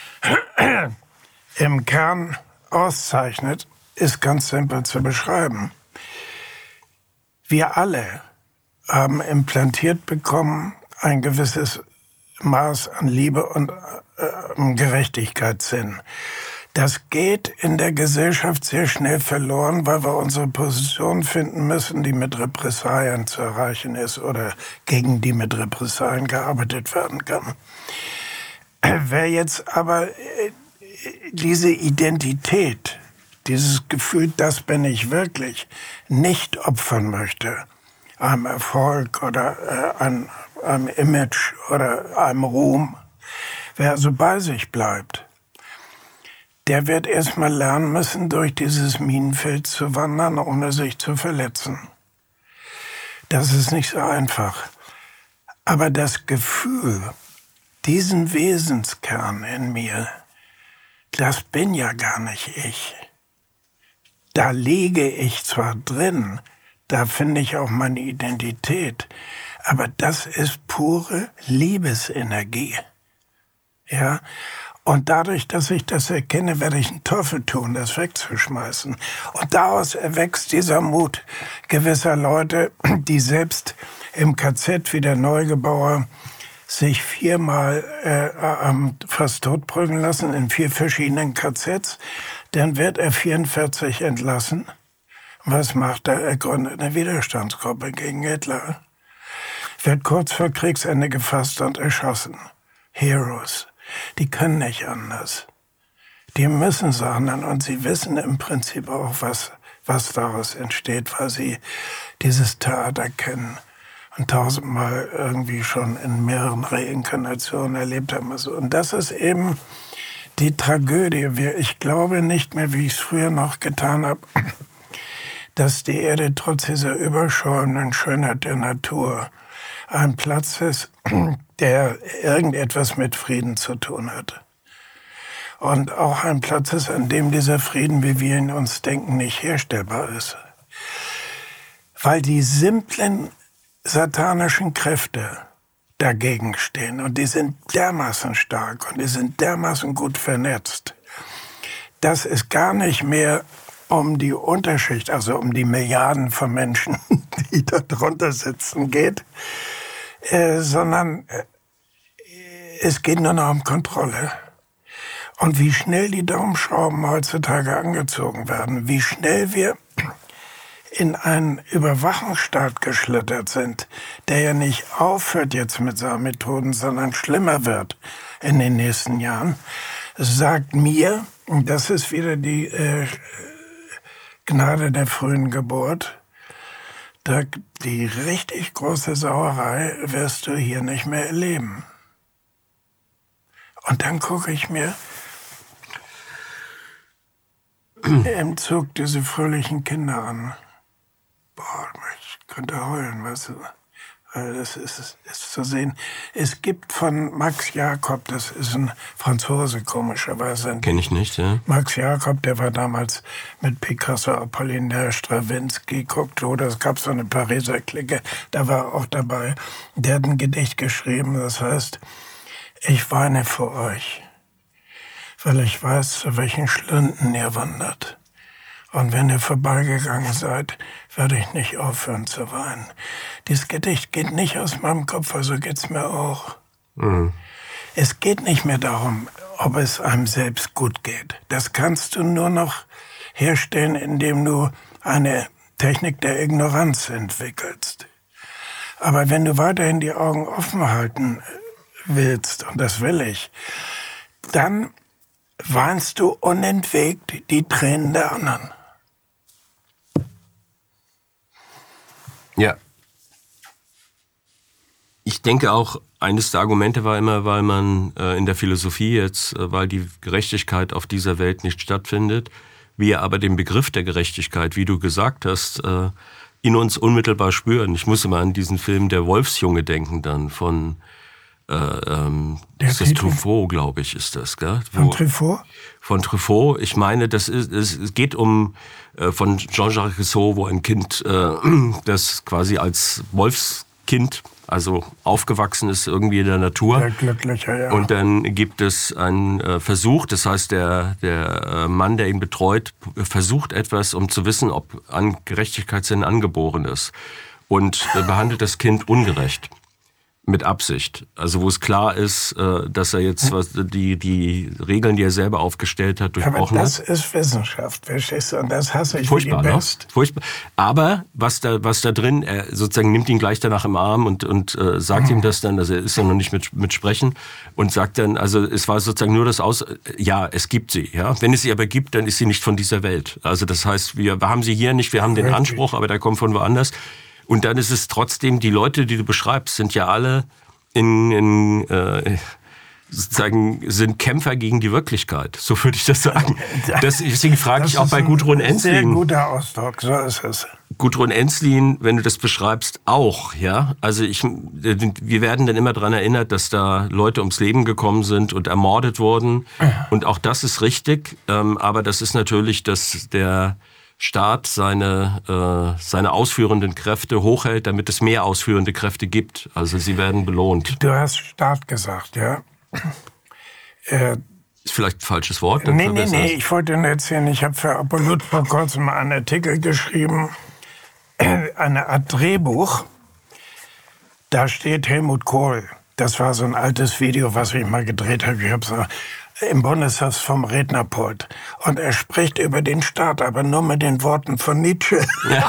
S3: im Kern auszeichnet, ist ganz simpel zu beschreiben. Wir alle haben implantiert bekommen ein gewisses Maß an Liebe und äh, Gerechtigkeitssinn. Das geht in der Gesellschaft sehr schnell verloren, weil wir unsere Position finden müssen, die mit Repressalien zu erreichen ist oder gegen die mit Repressalien gearbeitet werden kann. Wer jetzt aber diese Identität, dieses Gefühl, das bin ich wirklich, nicht opfern möchte, einem Erfolg oder äh, einem, einem Image oder einem Ruhm, wer also bei sich bleibt, der wird erstmal lernen müssen, durch dieses Minenfeld zu wandern, ohne sich zu verletzen. Das ist nicht so einfach. Aber das Gefühl, diesen Wesenskern in mir, das bin ja gar nicht ich. Da liege ich zwar drin, da finde ich auch meine Identität, aber das ist pure Liebesenergie. Ja? Und dadurch, dass ich das erkenne, werde ich einen Teufel tun, das wegzuschmeißen. Und daraus erwächst dieser Mut gewisser Leute, die selbst im K Z wie der Neugebauer sich viermal äh, fast totprügeln lassen in vier verschiedenen K Zs. Dann wird er vierundvierzig entlassen. Was macht er? Er gründet eine Widerstandsgruppe gegen Hitler. Wird kurz vor Kriegsende gefasst und erschossen. Heroes. Die können nicht anders. Die müssen sagen, und sie wissen im Prinzip auch, was, was daraus entsteht, weil sie dieses Theater kennen und tausendmal irgendwie schon in mehreren Reinkarnationen erlebt haben. Und das ist eben die Tragödie. Ich glaube nicht mehr, wie ich es früher noch getan habe, dass die Erde trotz dieser überschäumenden Schönheit der Natur ein Platz ist, der irgendetwas mit Frieden zu tun hat. Und auch ein Platz ist, an dem dieser Frieden, wie wir ihn uns denken, nicht herstellbar ist. Weil die simplen satanischen Kräfte dagegen stehen. Und die sind dermaßen stark und die sind dermaßen gut vernetzt, dass es gar nicht mehr um die Unterschicht, also um die Milliarden von Menschen, die da drunter sitzen, geht, äh, sondern äh, es geht nur noch um Kontrolle. Und wie schnell die Daumenschrauben heutzutage angezogen werden, wie schnell wir in einen Überwachungsstaat geschlittert sind, der ja nicht aufhört jetzt mit seinen Methoden, sondern schlimmer wird in den nächsten Jahren, sagt mir, und das ist wieder die äh, Gnade der frühen Geburt, da, die richtig große Sauerei wirst du hier nicht mehr erleben. Und dann gucke ich mir im Zug diese fröhlichen Kinder an. Boah, ich könnte heulen, weißt du. Weil das ist, ist zu sehen. Es gibt von Max Jakob, das ist ein Franzose, komischerweise.
S1: Kenn ich nicht, ja.
S3: Max Jakob, der war damals mit Picasso, Apollinaire, Stravinsky, Cocteau, das gab so eine Pariser Clique, da war er auch dabei. Der hat ein Gedicht geschrieben, das heißt, ich weine vor euch, weil ich weiß, zu welchen Schlünden ihr wandert. Und wenn ihr vorbeigegangen seid, werde ich nicht aufhören zu weinen. Dieses Gedicht geht nicht aus meinem Kopf, also geht's mir auch. Mhm. Es geht nicht mehr darum, ob es einem selbst gut geht. Das kannst du nur noch herstellen, indem du eine Technik der Ignoranz entwickelst. Aber wenn du weiterhin die Augen offen halten willst, und das will ich, dann weinst du unentwegt die Tränen der anderen.
S1: Ja. Ich denke auch, eines der Argumente war immer, weil man äh, in der Philosophie jetzt, äh, weil die Gerechtigkeit auf dieser Welt nicht stattfindet, wir aber den Begriff der Gerechtigkeit, wie du gesagt hast, äh, in uns unmittelbar spüren. Ich muss immer an diesen Film Der Wolfsjunge denken dann von äh, ähm, ist das Truffaut, glaube ich, ist das, gell? Wo,
S3: von Truffaut?
S1: Von Truffaut. Ich meine, das ist, es, es geht um äh, von Jean-Jacques Rousseau, wo ein Kind, äh, das quasi als Wolfskind, also aufgewachsen ist irgendwie in der Natur.
S3: Der Glückliche, ja.
S1: Und dann gibt es einen äh, Versuch, das heißt, der, der äh, Mann, der ihn betreut, versucht etwas, um zu wissen, ob an Gerechtigkeitssinn angeboren ist. Und äh, behandelt das Kind ungerecht. Mit Absicht. Also wo es klar ist, dass er jetzt was, die, die Regeln, die er selber aufgestellt hat, durchbrochen hat.
S3: Aber das hat. ist Wissenschaft, verstehst du? Und das hasse ich
S1: Furchtbar,
S3: wie die Pest.
S1: Ne? Furchtbar. Aber was da, was da drin, er sozusagen nimmt ihn gleich danach im Arm und, und äh, sagt mhm. ihm das dann, also er ist ja noch nicht mit, mit Sprechen und sagt dann, also es war sozusagen nur das Aus, ja, es gibt sie, ja. Wenn es sie aber gibt, dann ist sie nicht von dieser Welt. Also das heißt, wir, wir haben sie hier nicht, wir haben den Richtig. Anspruch, aber der kommt von woanders. Und dann ist es trotzdem, die Leute, die du beschreibst, sind ja alle in, in äh, sozusagen sind Kämpfer gegen die Wirklichkeit. So würde ich das sagen. Das, deswegen frage
S3: das
S1: ich auch bei Gudrun Ensslin.
S3: Sehr guter Ausdruck, so ist es.
S1: Gudrun Ensslin, wenn du das beschreibst, auch, ja. Also ich, wir werden dann immer daran erinnert, dass da Leute ums Leben gekommen sind und ermordet wurden. Und auch das ist richtig. Aber das ist natürlich, dass der Staat seine, äh, seine ausführenden Kräfte hochhält, damit es mehr ausführende Kräfte gibt. Also sie werden belohnt.
S3: Du hast Staat gesagt, ja. Äh,
S1: Ist vielleicht ein falsches Wort.
S3: Nee, nee, nee, ich wollte nur erzählen, ich habe für Apollut vor kurzem einen Artikel geschrieben, eine Art Drehbuch. Da steht Helmut Kohl. Das war so ein altes Video, was ich mal gedreht habe. Ich habe so im Bundeshaus vom Rednerpult. Und er spricht über den Staat, aber nur mit den Worten von Nietzsche.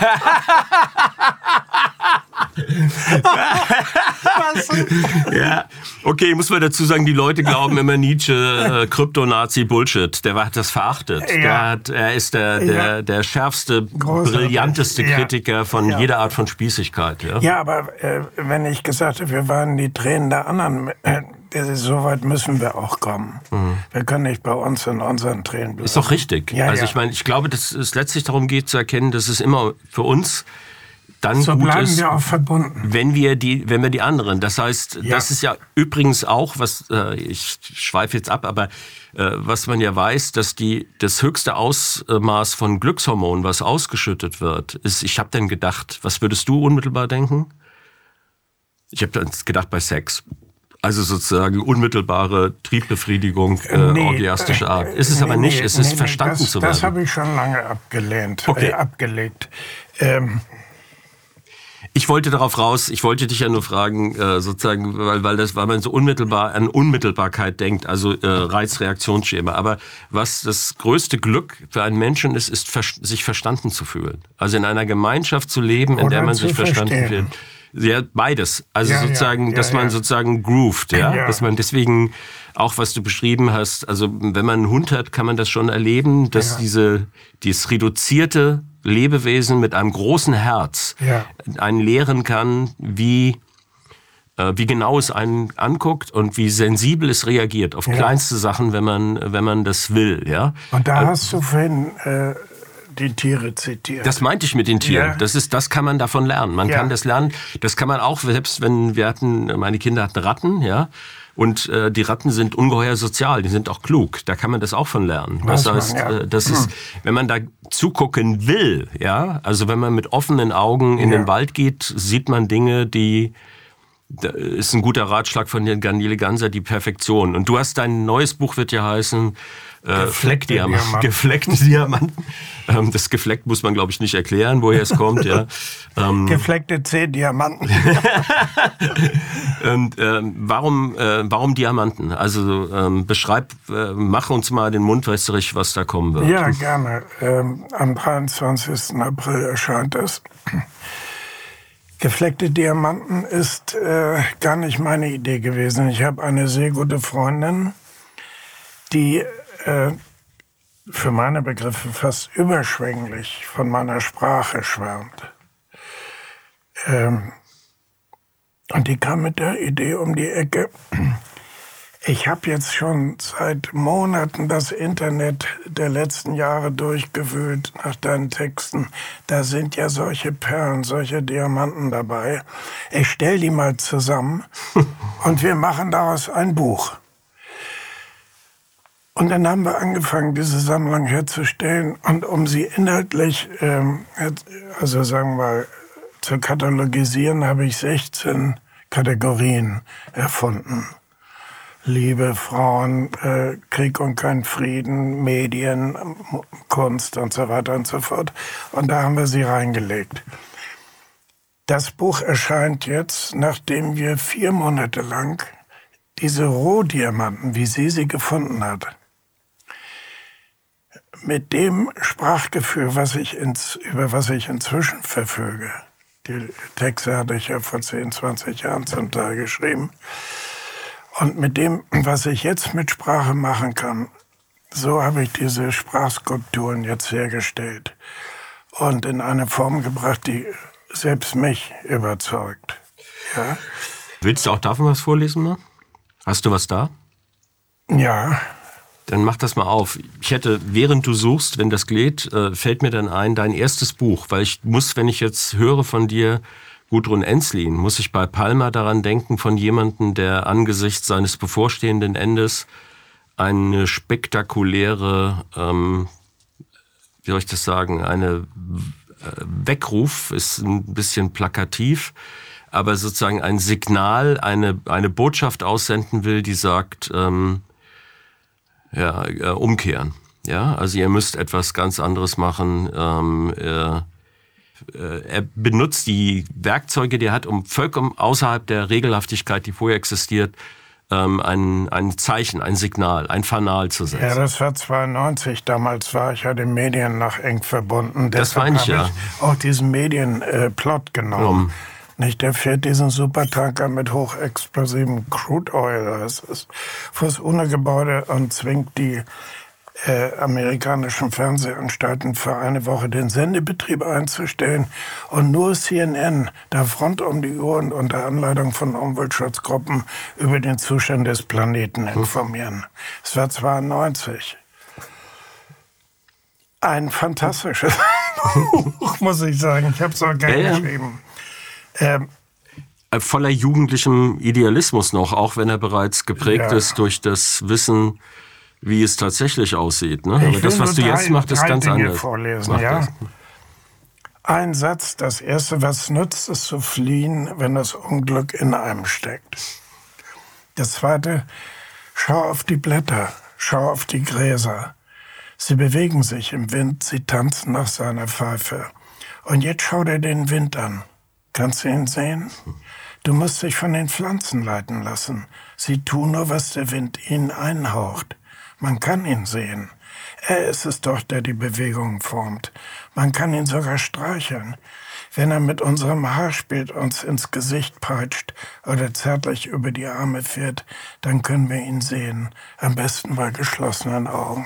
S1: Ja, okay, muss man dazu sagen, die Leute glauben immer Nietzsche, äh, Krypto-Nazi-Bullshit. Der hat das verachtet. Ja. Der hat, er ist der, der, ja. der schärfste, Großartig. brillanteste Kritiker ja. von ja. jeder Art von Spießigkeit. Ja,
S3: ja aber äh, wenn ich gesagt habe, wir waren die Tränen der anderen, äh, so weit müssen wir auch kommen. Mhm. Wir können nicht bei uns in unseren Tränen bleiben.
S1: Ist doch richtig.
S3: Ja,
S1: also
S3: ja.
S1: ich meine, ich glaube, dass es letztlich darum geht zu erkennen, dass es immer für uns dann
S3: so
S1: gut
S3: bleiben
S1: ist,
S3: wir auch verbunden.
S1: wenn wir die, wenn wir die anderen. Das heißt,
S3: Ja.
S1: das ist ja übrigens auch, was äh, ich schweife jetzt ab, aber äh, was man ja weiß, dass die das höchste Ausmaß von Glückshormonen, was ausgeschüttet wird, ist. Ich habe dann gedacht, was würdest du unmittelbar denken? Ich habe dann gedacht bei Sex. Also sozusagen unmittelbare Triebbefriedigung, äh, nee, orgiastische Art. Ist es nee, aber nicht, nee, es ist nee, verstanden
S3: das,
S1: zu werden.
S3: Das habe ich schon lange abgelehnt,
S1: okay.
S3: äh, abgelegt. Ähm,
S1: Ich wollte darauf raus, ich wollte dich ja nur fragen, äh, sozusagen, weil, weil das, weil man so unmittelbar an Unmittelbarkeit denkt, also äh, Reiz-Reaktionsschema. Aber was das größte Glück für einen Menschen ist, ist ver- sich verstanden zu fühlen. Also in einer Gemeinschaft zu leben, in
S3: Oder
S1: der man sich verstanden
S3: verstehen.
S1: fühlt. Ja, beides. Also
S3: ja,
S1: sozusagen,
S3: ja, ja,
S1: dass man
S3: ja.
S1: sozusagen grooved, ja?
S3: Ja.
S1: Dass man deswegen auch, was du beschrieben hast, also wenn man einen Hund hat, kann man das schon erleben, dass
S3: Ja.
S1: diese, dieses reduzierte Lebewesen mit einem großen Herz
S3: Ja.
S1: einen lehren kann, wie, äh, wie genau es einen anguckt und wie sensibel es reagiert auf
S3: Ja.
S1: kleinste Sachen, wenn man, wenn man das will, ja.
S3: Und da
S1: Äh,
S3: hast du vorhin äh, die Tiere zitiert.
S1: Das meinte ich mit den Tieren.
S3: Ja.
S1: Das ist, das kann man davon lernen. Man
S3: Ja.
S1: kann das lernen. Das kann man auch, selbst wenn wir hatten, meine Kinder hatten Ratten, ja. Und äh, die Ratten sind ungeheuer sozial, die sind auch klug. Da kann man das auch von lernen. Das
S3: Weiß man,
S1: heißt,
S3: ja.
S1: äh, das ist, wenn man da zugucken will, ja, also wenn man mit offenen Augen in
S3: Ja.
S1: den Wald geht, sieht man Dinge, die, da ist ein guter Ratschlag von Daniele Ganser, die Perfektion. Und du hast, dein neues Buch wird ja heißen, äh, Fleckdiamanten.
S3: Diamanten.
S1: Gefleckte Diamanten. Ähm, das Gefleckt muss man, glaube ich, nicht erklären, woher es kommt, ja. Ähm,
S3: Gefleckte C-Diamanten.
S1: Und ähm, warum, äh, warum Diamanten? Also ähm, beschreib, äh, mach uns mal den Mund wässrig, was da kommen wird.
S3: Ja, gerne. Ähm, am dreiundzwanzigsten April erscheint es. Gefleckte Diamanten ist äh, gar nicht meine Idee gewesen. Ich habe eine sehr gute Freundin, die äh, für meine Begriffe fast überschwänglich von meiner Sprache schwärmt. Ähm, und die kam mit der Idee um die Ecke. Ich habe jetzt schon seit Monaten das Internet der letzten Jahre durchgewühlt nach deinen Texten. Da sind ja solche Perlen, solche Diamanten dabei. Ich stell die mal zusammen und wir machen daraus ein Buch. Und dann haben wir angefangen, diese Sammlung herzustellen und um sie inhaltlich, ähm, also sagen wir mal, zu katalogisieren, habe ich sechzehn Kategorien erfunden. Liebe, Frauen, äh, Krieg und kein Frieden, Medien, Kunst und so weiter und so fort. Und da haben wir sie reingelegt. Das Buch erscheint jetzt, nachdem wir vier Monate lang diese Rohdiamanten, wie sie sie gefunden hat, mit dem Sprachgefühl, was ich ins, über was ich inzwischen verfüge. Die Texte hatte ich ja vor zehn, zwanzig Jahren zum Teil geschrieben. Und mit dem, was ich jetzt mit Sprache machen kann, so habe ich diese Sprachskulpturen jetzt hergestellt und in eine Form gebracht, die selbst mich überzeugt. Ja?
S1: Willst du auch davon was vorlesen mal? Hast du was da?
S3: Ja.
S1: Dann mach das mal auf. Ich hätte, während du suchst, wenn das geht, äh, fällt mir dann ein, dein erstes Buch. Weil ich muss, wenn ich jetzt höre von dir, Gudrun Ensslin, muss ich bei Palma daran denken, von jemandem, der angesichts seines bevorstehenden Endes eine spektakuläre, ähm, wie soll ich das sagen, eine äh, Weckruf, ist ein bisschen plakativ, aber sozusagen ein Signal, eine, eine Botschaft aussenden will, die sagt, ähm, ja, äh, umkehren. Ja, also ihr müsst etwas ganz anderes machen. Ähm, äh, Er benutzt die Werkzeuge, die er hat, um vollkommen außerhalb der Regelhaftigkeit, die vorher existiert, ein, ein Zeichen, ein Signal, ein Fanal zu setzen.
S3: Ja, das war zweiundneunzig. Damals war ich ja den Medien noch eng verbunden.
S1: Das meine ich, ja.
S3: Ich auch diesen Medienplot äh, genommen. Um. Nicht, der fährt diesen Supertanker mit hochexplosivem Crude Oil. Das ist vors UNO-Gebäude und zwingt die Äh, amerikanischen Fernsehanstalten für eine Woche den Sendebetrieb einzustellen und nur C N N darf rund um die Uhr und unter Anleitung von Umweltschutzgruppen über den Zustand des Planeten informieren. Es war zweiundneunzig. Ein fantastisches Buch, muss ich sagen. Ich habe es auch gerne ja, geschrieben. Ähm,
S1: Voller jugendlichem Idealismus noch, auch wenn er bereits geprägt ja. ist durch das Wissen, wie es tatsächlich aussieht. Ne? Aber das, was du drei, jetzt machst, ist ganz
S3: Dinge
S1: anders.
S3: Vorlesen, ja? Ein Satz, das Erste, was nützt, ist zu fliehen, wenn das Unglück in einem steckt. Das Zweite, schau auf die Blätter, schau auf die Gräser. Sie bewegen sich im Wind, sie tanzen nach seiner Pfeife. Und jetzt schau dir den Wind an. Kannst du ihn sehen? Du musst dich von den Pflanzen leiten lassen. Sie tun nur, was der Wind ihnen einhaucht. Man kann ihn sehen. Er ist es doch, der die Bewegungen formt. Man kann ihn sogar streicheln. Wenn er mit unserem Haar spielt, uns ins Gesicht peitscht oder zärtlich über die Arme fährt, dann können wir ihn sehen. Am besten bei geschlossenen Augen.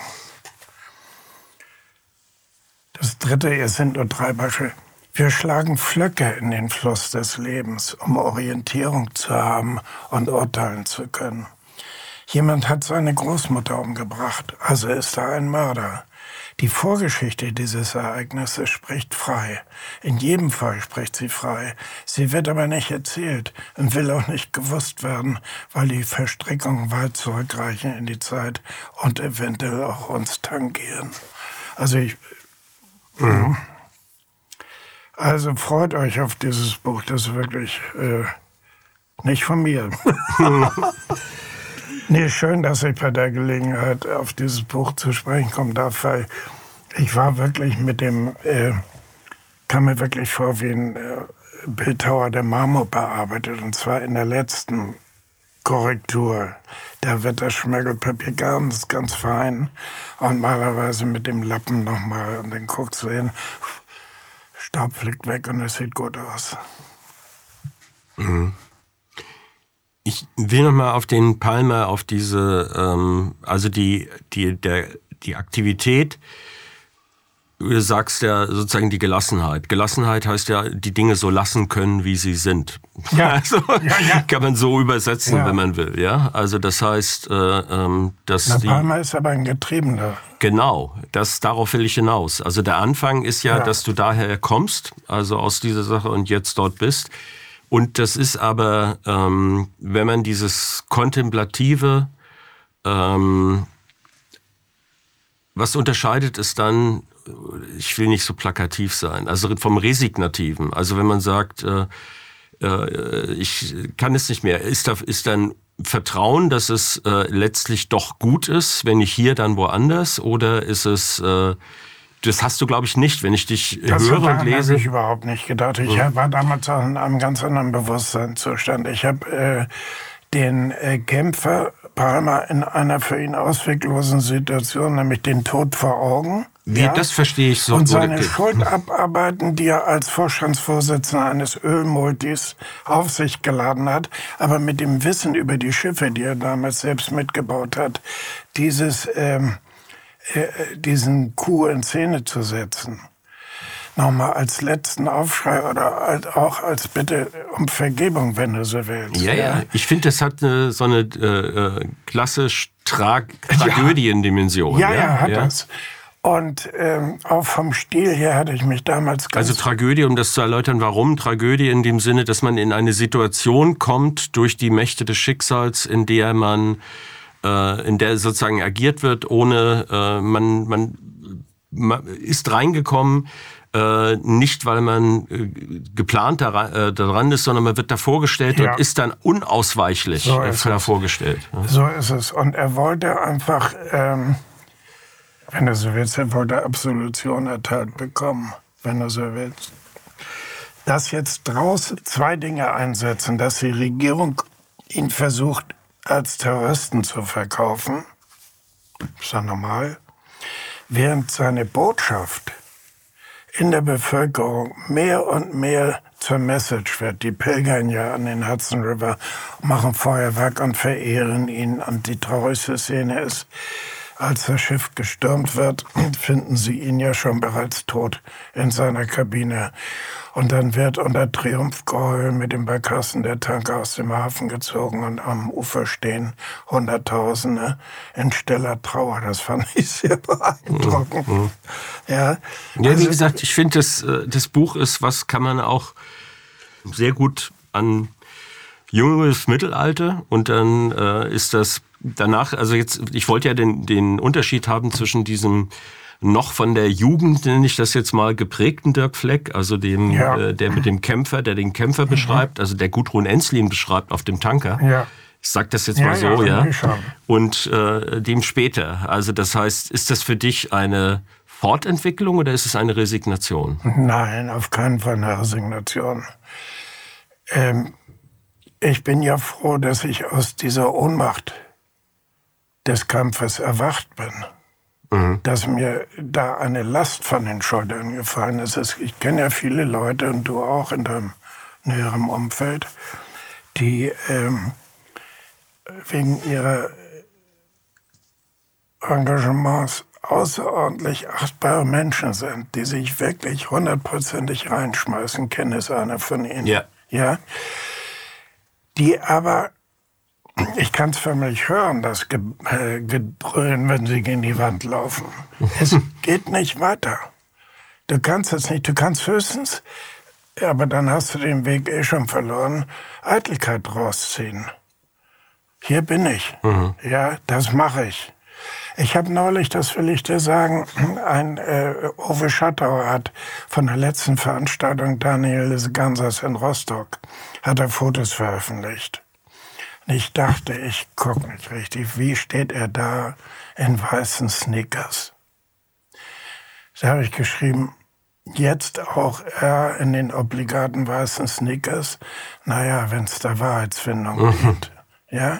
S3: Das Dritte, es sind nur drei Beispiele. Wir schlagen Flöcke in den Fluss des Lebens, um Orientierung zu haben und urteilen zu können. Jemand hat seine Großmutter umgebracht, also ist er ein Mörder. Die Vorgeschichte dieses Ereignisses spricht frei. In jedem Fall spricht sie frei. Sie wird aber nicht erzählt und will auch nicht gewusst werden, weil die Verstrickungen weit zurückreichen in die Zeit und eventuell auch uns tangieren. Also ich... Mhm. Also freut euch auf dieses Buch, das ist wirklich äh, nicht von mir. Nee, schön, dass ich bei der Gelegenheit auf dieses Buch zu sprechen kommen darf, weil ich war wirklich mit dem, äh, kam mir wirklich vor wie ein äh, Bildhauer, der Marmor bearbeitet, und zwar in der letzten Korrektur. Da wird das Schmirgelpapier ganz, ganz fein und malerweise mit dem Lappen nochmal und den guckt du hin, Staub fliegt weg und es sieht gut aus.
S1: Mhm. Ich will noch mal auf den Palmer, auf diese, ähm, also die, die, der, die Aktivität. Du sagst ja sozusagen die Gelassenheit. Gelassenheit heißt ja, die Dinge so lassen können, wie sie sind.
S3: Ja,
S1: also,
S3: ja, ja.
S1: Kann man so übersetzen,
S3: ja.
S1: wenn man will. Ja, also das heißt, äh, ähm, dass
S3: Na,
S1: die.
S3: Palmer ist aber ein Getriebener.
S1: Genau, das darauf will ich hinaus. Also der Anfang ist ja, ja, dass du daher kommst, also aus dieser Sache und jetzt dort bist. Und das ist aber, ähm, wenn man dieses Kontemplative, ähm, was unterscheidet es dann, ich will nicht so plakativ sein, also vom Resignativen. Also wenn man sagt, äh, äh, ich kann es nicht mehr, ist da ist dann Vertrauen, dass es äh, letztlich doch gut ist, wenn ich hier, dann woanders, oder ist es... Äh, Das hast du, glaube ich, nicht, wenn ich dich
S3: das
S1: höre und lese.
S3: Das habe ich überhaupt nicht gedacht. Ich ja. war damals auch in einem ganz anderen Bewusstseinszustand. Ich habe äh, den äh, Kämpfer Palmer in einer für ihn ausweglosen Situation, nämlich den Tod vor Augen.
S1: Wie, ja, das verstehe ich so.
S3: Und seine Schuld abarbeiten, die er als Vorstandsvorsitzender eines Ölmultis auf sich geladen hat, aber mit dem Wissen über die Schiffe, die er damals selbst mitgebaut hat, dieses... Ähm, diesen Coup in Szene zu setzen. Nochmal als letzten Aufschrei oder auch als Bitte um Vergebung, wenn du so willst.
S1: Ja, ja. Ich finde, das hat eine, so eine äh, klassisch Tra- Tragödiendimension.
S3: Ja, ja,
S1: ja,
S3: hat
S1: ja.
S3: das. Und ähm, auch vom Stil her hatte ich mich damals ganz...
S1: Also Tragödie, um das zu erläutern, warum Tragödie in dem Sinne, dass man in eine Situation kommt durch die Mächte des Schicksals, in der man in der sozusagen agiert wird, ohne, äh, man, man, man ist reingekommen, Äh, nicht, weil man äh, geplant daran, äh, daran ist, sondern man wird da vorgestellt ja. und ist dann unausweichlich
S3: so
S1: äh, da vorgestellt.
S3: Ja. So ist es. Und er wollte einfach, ähm, wenn du so willst, er wollte Absolution erteilt bekommen, wenn du so willst. Dass jetzt draus zwei Dinge einsetzen, dass die Regierung ihn versucht, als Terroristen zu verkaufen, ist ja normal, während seine Botschaft in der Bevölkerung mehr und mehr zur Message wird. Die pilgern ja an den Hudson River, machen Feuerwerk und verehren ihn. Und die traurigste Szene ist, als das Schiff gestürmt wird, finden sie ihn ja schon bereits tot in seiner Kabine. Und dann wird unter Triumphgeheul mit dem Barkassen der Tanker aus dem Hafen gezogen und am Ufer stehen Hunderttausende in stiller Trauer. Das fand ich sehr beeindruckend. Mhm. Ja,
S1: ja, wie also, gesagt, ich finde, das, das Buch ist, was kann man auch sehr gut an junges Mittelalter und dann äh, ist das danach, also jetzt, ich wollte ja den, den Unterschied haben zwischen diesem noch von der Jugend, nenne ich das jetzt mal, geprägten Dirk Fleck, also dem, ja. äh, der mit dem Kämpfer, der den Kämpfer beschreibt, also der Gudrun Ensslin beschreibt auf dem Tanker. Ja. Ich sag das jetzt ja, mal so, ja. ja. Und äh, dem später. Also das heißt, ist das für dich eine Fortentwicklung oder ist es eine Resignation?
S3: Nein, auf keinen Fall eine Resignation. Ähm, ich bin ja froh, dass ich aus dieser Ohnmacht des Kampfes erwacht bin. Mhm. Dass mir da eine Last von den Schultern gefallen ist. Ich kenne ja viele Leute, und du auch in deinem näheren Umfeld, die ähm, wegen ihrer Engagements außerordentlich achtbare Menschen sind, die sich wirklich hundertprozentig reinschmeißen. Kenne es einer von ihnen.
S1: Ja.
S3: Ja. Die aber, ich kann es förmlich hören, das Ge äh, Gedröhn, wenn sie gegen die Wand laufen. Es geht nicht weiter. Du kannst es nicht, du kannst höchstens, aber dann hast du den Weg eh schon verloren, Eitelkeit rausziehen. Hier bin ich. Mhm. Ja, das mache ich. Ich habe neulich, das will ich dir sagen, ein äh, Uwe Schattauer hat von der letzten Veranstaltung Daniel des Gansers in Rostock, hat er Fotos veröffentlicht. Und ich dachte, ich gucke nicht richtig, wie steht er da in weißen Sneakers? Da habe ich geschrieben, jetzt auch er in den obligaten weißen Sneakers. Naja, wenn es da Wahrheitsfindung mhm. gibt. Ja?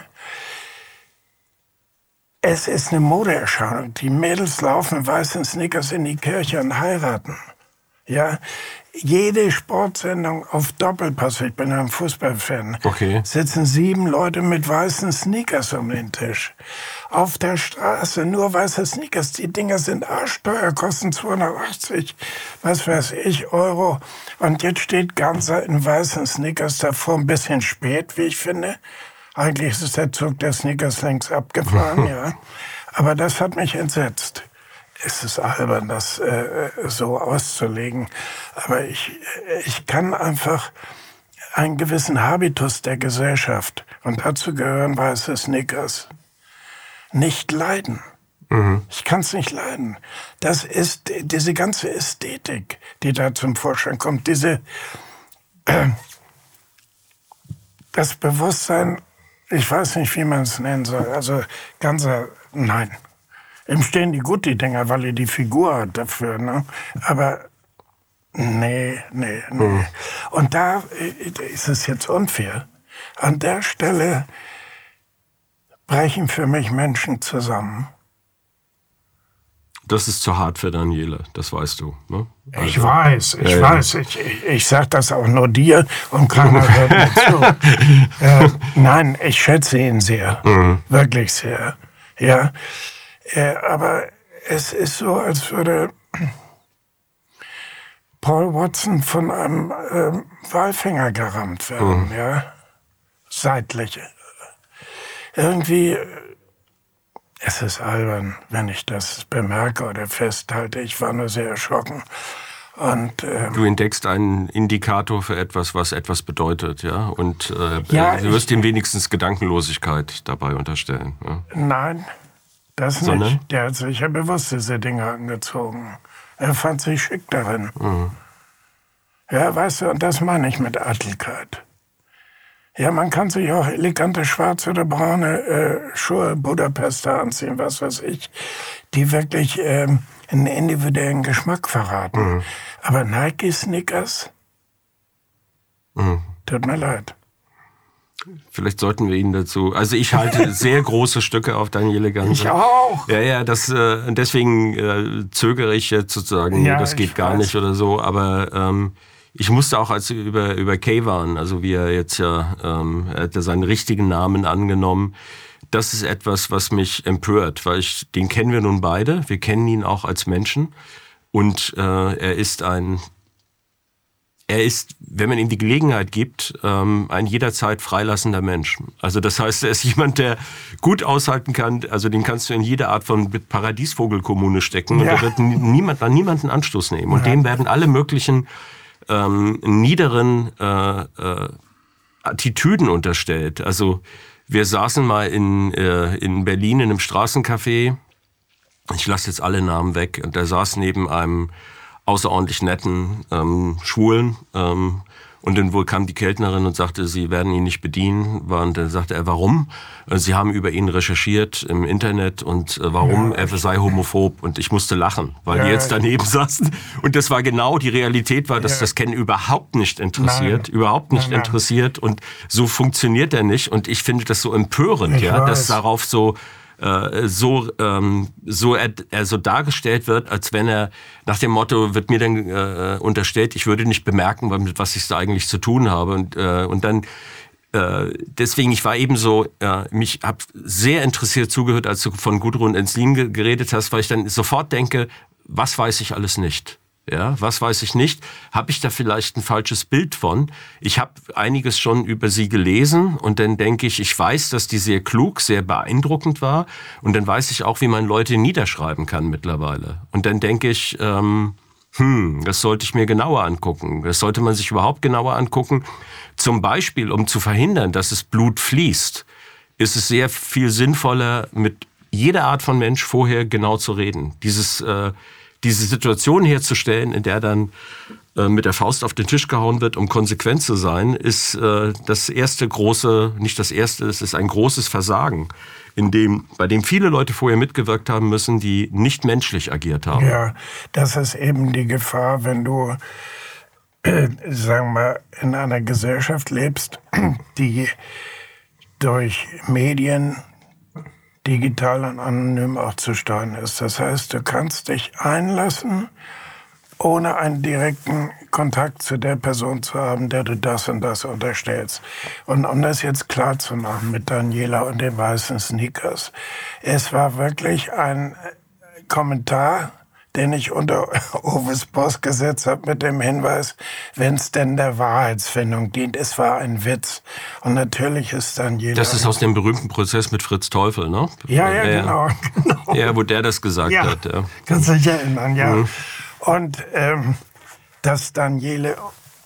S3: Es ist eine Modeerscheinung. Die Mädels laufen in weißen Sneakers in die Kirche und heiraten. Ja, jede Sportsendung auf Doppelpass, ich bin ja ein Fußballfan,
S1: okay.
S3: sitzen sieben Leute mit weißen Sneakers um den Tisch. Auf der Straße nur weiße Sneakers. Die Dinger sind arschteuer, kosten zweihundertachtzig, was weiß ich, Euro. Und jetzt steht Ganser in weißen Sneakers davor, ein bisschen spät, wie ich finde. Eigentlich ist der Zug der Sneakers längst abgefahren, ja. Aber das hat mich entsetzt. Es ist albern, das äh, so auszulegen. Aber ich, ich kann einfach einen gewissen Habitus der Gesellschaft, und dazu gehören weiße Sneakers, nicht leiden. Mhm. Ich kann es nicht leiden. Das ist diese ganze Ästhetik, die da zum Vorschein kommt. Diese, äh, das Bewusstsein, ich weiß nicht, wie man es nennen soll. Also ganzer, nein. Ihm stehen die gut, die Dinger, weil er die Figur hat dafür. Ne? Aber nee, nee, nee. Mhm. Und da ist es jetzt unfair. An der Stelle brechen für mich Menschen zusammen.
S1: Das ist zu hart für Daniele, das weißt du. Ne? Also,
S3: ich weiß, ich äh, weiß. Ich, ich, ich sage das auch nur dir und keiner hört mir zu. äh, nein, ich schätze ihn sehr. Mhm. Wirklich sehr. Ja. Äh, aber es ist so, als würde Paul Watson von einem äh, Walfänger gerammt werden. Mhm. Ja? Seitlich. Irgendwie... Es ist albern, wenn ich das bemerke oder festhalte. Ich war nur sehr erschrocken. Und, ähm,
S1: du entdeckst einen Indikator für etwas, was etwas bedeutet, ja? Und äh, ja, du wirst ihm wenigstens Gedankenlosigkeit dabei unterstellen. Ja?
S3: Nein, das Sondern? nicht. Der hat sicher bewusst diese Dinge angezogen. Er fand sich schick darin. Mhm. Ja, weißt du, und das meine ich mit Eitelkeit. Ja, man kann sich auch elegante schwarze oder braune äh, Schuhe, Budapester anziehen, was weiß ich, die wirklich ähm, einen individuellen Geschmack verraten. Mhm. Aber Nike-Sneakers? Mhm. Tut mir leid.
S1: Vielleicht sollten wir ihn dazu. Also ich halte sehr große Stücke auf Daniele Ganser.
S3: Ich auch.
S1: Ja, ja, das äh, deswegen äh, zögere ich jetzt sozusagen, ja, das geht gar weiß. nicht oder so. Aber ähm, ich musste auch, als wir über über Keyvan, also wie er jetzt ja, ähm, er hat ja seinen richtigen Namen angenommen. Das ist etwas, was mich empört, weil ich den kennen wir nun beide. Wir kennen ihn auch als Menschen und äh, er ist ein Er ist, wenn man ihm die Gelegenheit gibt, ein jederzeit freilassender Mensch. Also das heißt, er ist jemand, der gut aushalten kann. Also den kannst du in jede Art von Paradiesvogelkommune stecken. Ja. Und der wird niemand, an niemanden Anstoß nehmen. Und ja. dem werden alle möglichen ähm, niederen äh, äh, Attitüden unterstellt. Also wir saßen mal in, äh, in Berlin in einem Straßencafé. Ich lasse jetzt alle Namen weg. Und der saß neben einem außerordentlich netten ähm, Schwulen. Ähm, und dann wohl kam die Kellnerin und sagte, sie werden ihn nicht bedienen. Und dann sagte er, warum? Sie haben über ihn recherchiert im Internet und äh, warum ja, er sei homophob. Und ich musste lachen, weil ja, die jetzt daneben ja. saßen. Und das war genau, die Realität war, dass ja. das Ken überhaupt nicht interessiert. Nein. Überhaupt nicht nein, nein. interessiert. Und so funktioniert er nicht. Und ich finde das so empörend, ja, dass darauf so so ähm, so er, er so dargestellt wird, als wenn er nach dem Motto wird mir dann äh, unterstellt, ich würde nicht bemerken, mit was ich da eigentlich zu tun habe und äh, und dann äh, deswegen ich war eben so äh, mich habe sehr interessiert zugehört, als du von Gudrun Ensslin geredet hast, weil ich dann sofort denke, was weiß ich alles nicht? Ja, was weiß ich nicht? Habe ich da vielleicht ein falsches Bild von? Ich habe einiges schon über sie gelesen und dann denke ich, ich weiß, dass die sehr klug, sehr beeindruckend war und dann weiß ich auch, wie man Leute niederschreiben kann mittlerweile. Und dann denke ich, ähm, hm, das sollte ich mir genauer angucken. Das sollte man sich überhaupt genauer angucken. Zum Beispiel, um zu verhindern, dass es Blut fließt, ist es sehr viel sinnvoller, mit jeder Art von Mensch vorher genau zu reden. Dieses äh, diese Situation herzustellen, in der dann äh, mit der Faust auf den Tisch gehauen wird, um konsequent zu sein, ist äh, das erste große, nicht das erste, es ist ein großes Versagen, in dem, bei dem viele Leute vorher mitgewirkt haben müssen, die nicht menschlich agiert haben.
S3: Ja, das ist eben die Gefahr, wenn du, äh, sagen wir mal, in einer Gesellschaft lebst, die durch Medien digital und anonym auch zu steuern ist. Das heißt, du kannst dich einlassen, ohne einen direkten Kontakt zu der Person zu haben, der du das und das unterstellst. Und um das jetzt klar zu machen mit Daniela und den weißen Sneakers, es war wirklich ein Kommentar, den ich unter Oves Boss gesetzt habe mit dem Hinweis, wenn es denn der Wahrheitsfindung dient. Es war ein Witz. Und natürlich ist dann jeder...
S1: Das ist aus dem berühmten Prozess mit Fritz Teufel, ne?
S3: Ja, ja, ja genau, genau.
S1: Ja, wo der das gesagt
S3: ja,
S1: hat. Ja.
S3: Kannst du dich erinnern, ja. Mhm. Und ähm, dass Daniele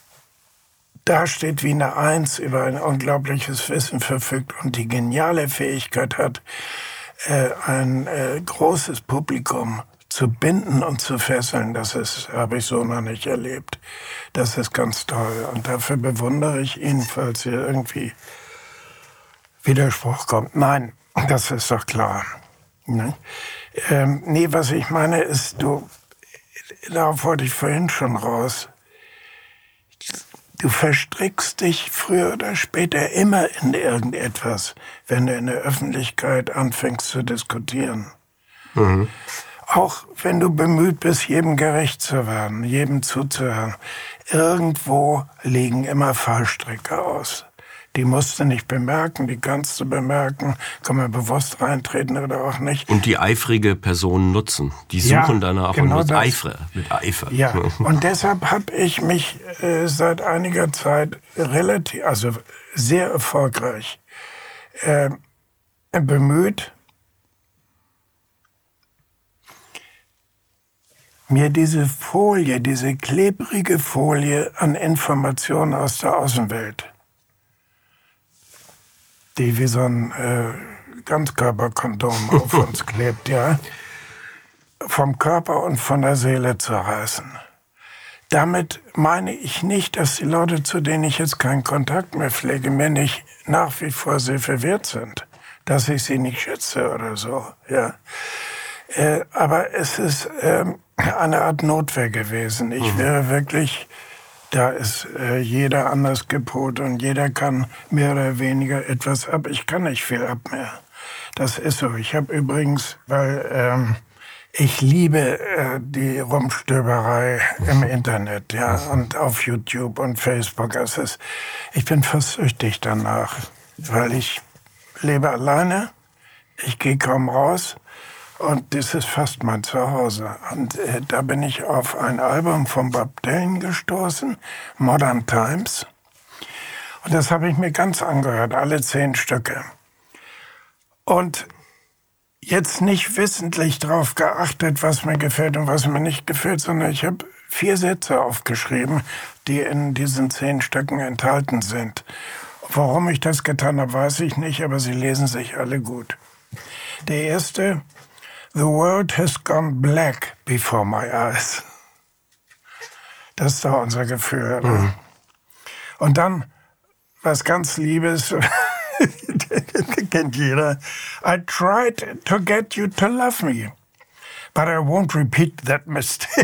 S3: da steht wie eine Eins, über ein unglaubliches Wissen verfügt und die geniale Fähigkeit hat, äh, ein äh, großes Publikum zu binden und zu fesseln, das ist, habe ich so noch nicht erlebt. Das ist ganz toll. Und dafür bewundere ich ihn, falls hier irgendwie Widerspruch kommt. Nein, das ist doch klar. Ne? Ähm, nee, was ich meine ist, du, darauf wollte ich vorhin schon raus, du verstrickst dich früher oder später immer in irgendetwas, wenn du in der Öffentlichkeit anfängst zu diskutieren. Mhm. Auch wenn du bemüht bist, jedem gerecht zu werden, jedem zuzuhören, irgendwo liegen immer Fallstricke aus. Die musst du nicht bemerken, die kannst du bemerken, kann man bewusst reintreten oder auch nicht.
S1: Und die eifrige Personen nutzen, die suchen ja, danach genau und mit Eifer, mit Eifer.
S3: Ja, und deshalb habe ich mich äh, seit einiger Zeit relativ, also sehr erfolgreich äh, bemüht, mir diese Folie, diese klebrige Folie an Informationen aus der Außenwelt, die wie so ein äh, Ganzkörperkondom auf uns klebt, ja, vom Körper und von der Seele zerreißen. Damit meine ich nicht, dass die Leute, zu denen ich jetzt keinen Kontakt mehr pflege, mir nicht nach wie vor sehr verwehrt sind, dass ich sie nicht schätze oder so. Ja. Äh, aber es ist äh, eine Art Notwehr gewesen. Ich wäre wirklich, da ist äh, jeder anders gepolt und jeder kann mehr oder weniger etwas ab. Ich kann nicht viel ab mehr. Das ist so. Ich habe übrigens, weil ähm, ich liebe äh, die Rumstöberei im Internet, ja, und auf YouTube und Facebook. Es ist, ich bin fast süchtig danach, weil ich lebe alleine, ich gehe kaum raus und das ist fast mein Zuhause. Und äh, da bin ich auf ein Album von Bob Dylan gestoßen, Modern Times. Und das habe ich mir ganz angehört, alle zehn Stücke. Und jetzt nicht wissentlich darauf geachtet, was mir gefällt und was mir nicht gefällt, sondern ich habe vier Sätze aufgeschrieben, die in diesen zehn Stücken enthalten sind. Warum ich das getan habe, weiß ich nicht, aber sie lesen sich alle gut. Der erste: The world has gone black before my eyes. Das ist doch unser Gefühl. Mhm. Und dann was ganz Liebes, kennt jeder. I tried to get you to love me, but I won't repeat that mistake.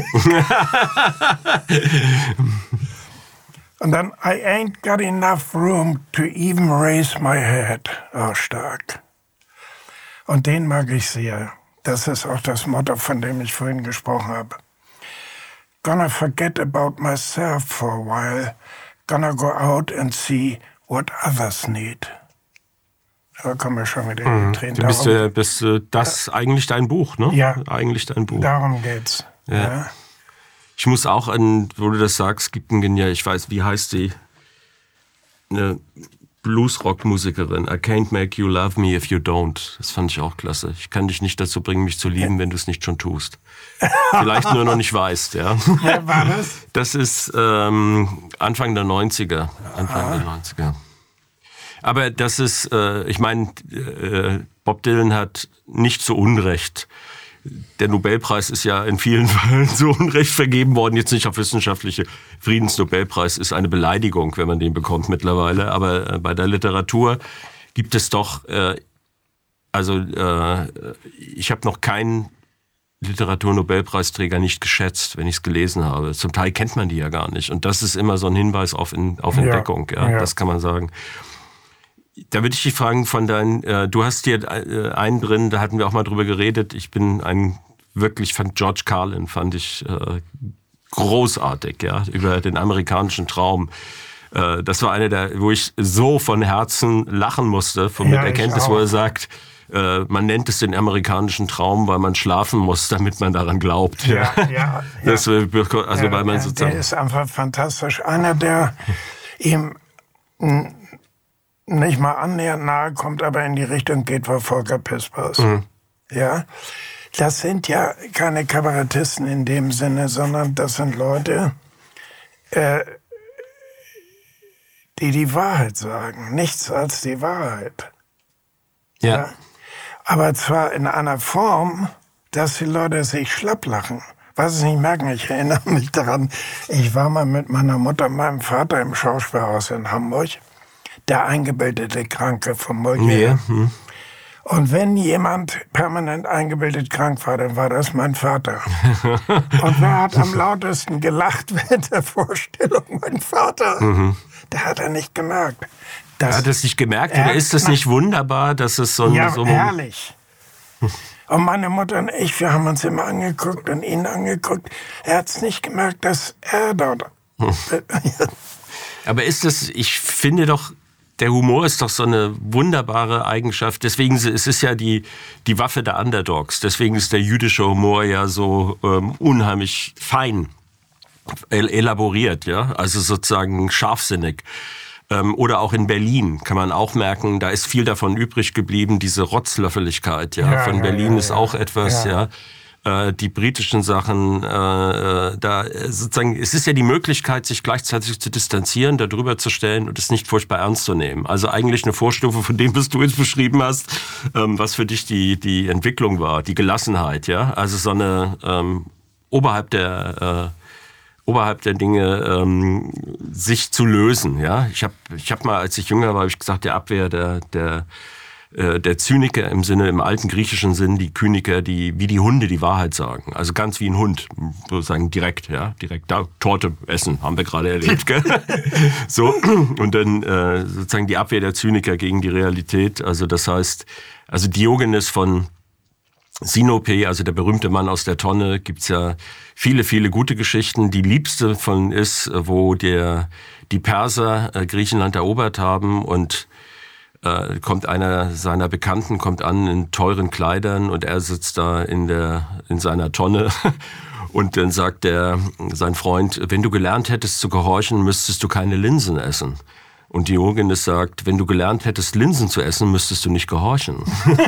S3: Und dann, I ain't got enough room to even raise my head. Oh, stark. Und den mag ich sehr. Das ist auch das Motto, von dem ich vorhin gesprochen habe. Gonna forget about myself for a while. Gonna go out and see what others need. Da kommen wir schon wieder in die Tränen.
S1: Du bist, darum, äh, bist äh, das ja. eigentlich dein Buch, ne?
S3: Ja.
S1: Eigentlich dein Buch.
S3: Darum geht's. Ja. Ja.
S1: Ich muss auch an, wo du das sagst, gibt ein genial, ich weiß, wie heißt die? Eine Bluesrock-Musikerin. I can't make you love me if you don't. Das fand ich auch klasse. Ich kann dich nicht dazu bringen, mich zu lieben, ja. wenn du es nicht schon tust. Vielleicht nur noch nicht weißt, ja.
S3: Wer war das?
S1: Das ist ähm, Anfang der neunziger. Anfang ah. der neunziger. Aber das ist, äh, ich meine, äh, Bob Dylan hat nicht zu Unrecht. Der Nobelpreis ist ja in vielen Fällen zu Unrecht vergeben worden. Jetzt nicht auf wissenschaftliche Friedensnobelpreis ist eine Beleidigung, wenn man den bekommt mittlerweile. Aber äh, bei der Literatur gibt es doch, äh, also äh, ich habe noch keinen Literaturnobelpreisträger nicht geschätzt, wenn ich es gelesen habe. Zum Teil kennt man die ja gar nicht. Und das ist immer so ein Hinweis auf, in, auf Entdeckung. Ja, ja. Das kann man sagen. Da würde ich dich fragen von deinen, äh, du hast hier äh, einen drin, da hatten wir auch mal drüber geredet. Ich bin ein, wirklich, fand George Carlin, fand ich äh, großartig, ja, über den amerikanischen Traum. Äh, das war eine der, wo ich so von Herzen lachen musste, von ja, mit Erkenntnis, wo er sagt, äh, man nennt es den amerikanischen Traum, weil man schlafen muss, damit man daran glaubt.
S3: Ja, ja. ja,
S1: das, also
S3: ja,
S1: weil man
S3: ja,
S1: sozusagen.
S3: Der ist einfach fantastisch. Einer, der ihm nicht mal annähernd nahe kommt, aber in die Richtung geht, war Volker Pispers. Mhm. Ja, das sind ja keine Kabarettisten in dem Sinne, sondern das sind Leute, äh, die die Wahrheit sagen. Nichts als die Wahrheit.
S1: Ja.
S3: Ja. Aber zwar in einer Form, dass die Leute sich schlapp lachen. Was sie nicht merken, ich erinnere mich daran, ich war mal mit meiner Mutter und meinem Vater im Schauspielhaus in Hamburg. Der eingebildete Kranke von Molière. Ja. Hm. Und wenn jemand permanent eingebildet krank war, dann war das mein Vater. Und wer hat am lautesten gelacht während der Vorstellung? Mein Vater. Mhm. Der hat er nicht gemerkt.
S1: Das, er hat es nicht gemerkt? Oder ist es nicht wunderbar, dass es so ein...
S3: Ja,
S1: so
S3: herrlich. Und meine Mutter und ich, wir haben uns immer angeguckt und ihn angeguckt. Er hat es nicht gemerkt, dass er dort...
S1: Aber ist das... Ich finde doch... Der Humor ist doch so eine wunderbare Eigenschaft. Deswegen ist es ja die, die Waffe der Underdogs. Deswegen ist der jüdische Humor ja so ähm, unheimlich fein el- elaboriert, ja, also sozusagen scharfsinnig. Ähm, oder auch in Berlin kann man auch merken, da ist viel davon übrig geblieben, diese Rotzlöffeligkeit, ja. ja Von ja, Berlin ja, ist ja. auch etwas, ja. ja äh, die britischen Sachen, äh, da sozusagen, es ist ja die Möglichkeit, sich gleichzeitig zu distanzieren, darüber zu stellen und es nicht furchtbar ernst zu nehmen. Also eigentlich eine Vorstufe von dem, was du jetzt beschrieben hast, ähm, was für dich die die Entwicklung war, die Gelassenheit, ja, also so eine ähm, oberhalb der äh, oberhalb der Dinge ähm, sich zu lösen. Ja, ich habe ich hab mal, als ich jünger war, habe ich gesagt, der Abwehr der der äh, der Zyniker im Sinne im alten griechischen Sinn, die Kyniker, die wie die Hunde die Wahrheit sagen, also ganz wie ein Hund, sozusagen direkt, ja, direkt da Torte essen, haben wir gerade erlebt, gell? So und dann äh, sozusagen die Abwehr der Zyniker gegen die Realität. Also das heißt, also Diogenes von Sinope, also der berühmte Mann aus der Tonne, gibt's ja viele, viele gute Geschichten. Die liebste von ist, wo der die Perser äh, Griechenland erobert haben und äh, kommt einer seiner Bekannten kommt an in teuren Kleidern und er sitzt da in der in seiner Tonne und dann sagt der sein Freund, wenn du gelernt hättest zu gehorchen, müsstest du keine Linsen essen. Und Diogenes sagt, wenn du gelernt hättest, Linsen zu essen, müsstest du nicht gehorchen.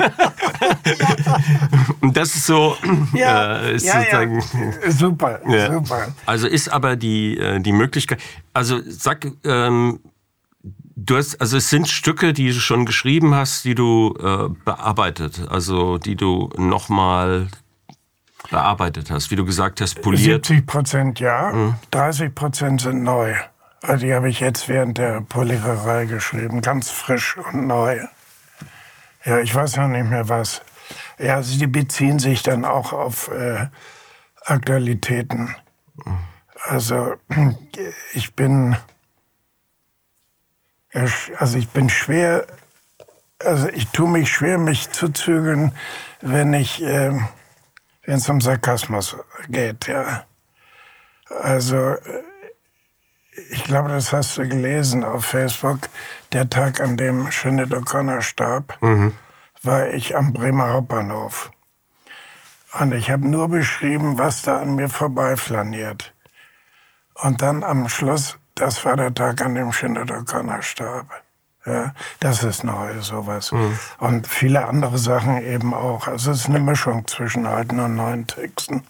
S1: Und das ist so,
S3: ja,
S1: äh, ist
S3: ja,
S1: sozusagen,
S3: ja. Super,
S1: ja.
S3: super.
S1: Also ist aber die die Möglichkeit. Also sag, ähm, du hast, also es sind Stücke, die du schon geschrieben hast, die du äh, bearbeitet, also die du nochmal bearbeitet hast, wie du gesagt hast, poliert.
S3: siebzig Prozent ja, mhm. dreißig Prozent sind neu. Also die habe ich jetzt während der Poliererei geschrieben, ganz frisch und neu. Ja, ich weiß noch nicht mehr was. Ja, also die beziehen sich dann auch auf äh, Aktualitäten. Also ich bin, also ich bin schwer, also ich tue mich schwer, mich zu zügeln, wenn ich, äh, wenn es um Sarkasmus geht, ja. Also ich glaube, das hast du gelesen auf Facebook. Der Tag, an dem Sinead O'Connor starb, mhm. war ich am Bremer Hauptbahnhof. Und ich habe nur beschrieben, was da an mir vorbeiflaniert. Und dann am Schluss, das war der Tag, an dem Sinead O'Connor starb. Ja, das ist neu, sowas. Mhm. Und viele andere Sachen eben auch. Also es ist eine Mischung zwischen alten und neuen Texten.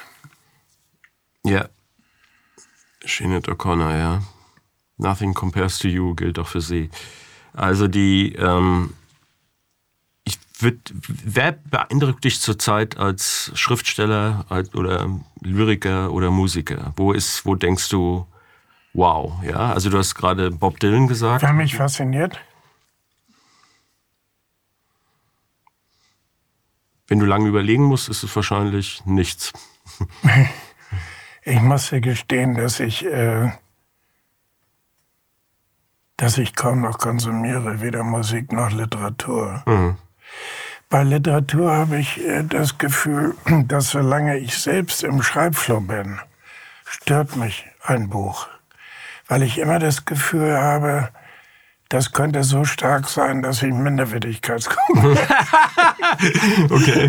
S1: Ja. Sinead O'Connor, ja. Nothing compares to you gilt auch für sie. Also die, ähm, ich würde, wer beeindruckt dich zurzeit als Schriftsteller als, oder Lyriker oder Musiker? Wo ist, wo denkst du, wow, ja? Also du hast gerade Bob Dylan gesagt.
S3: Wer mich fasziniert?
S1: Wenn du lange überlegen musst, ist es wahrscheinlich nichts.
S3: Ich muss dir gestehen, dass ich, äh, dass ich kaum noch konsumiere, weder Musik noch Literatur. Mhm. Bei Literatur habe ich äh, das Gefühl, dass solange ich selbst im Schreibflow bin, stört mich ein Buch. Weil ich immer das Gefühl habe, das könnte so stark sein, dass ich Minderwertigkeitskomplex habe.
S1: Okay.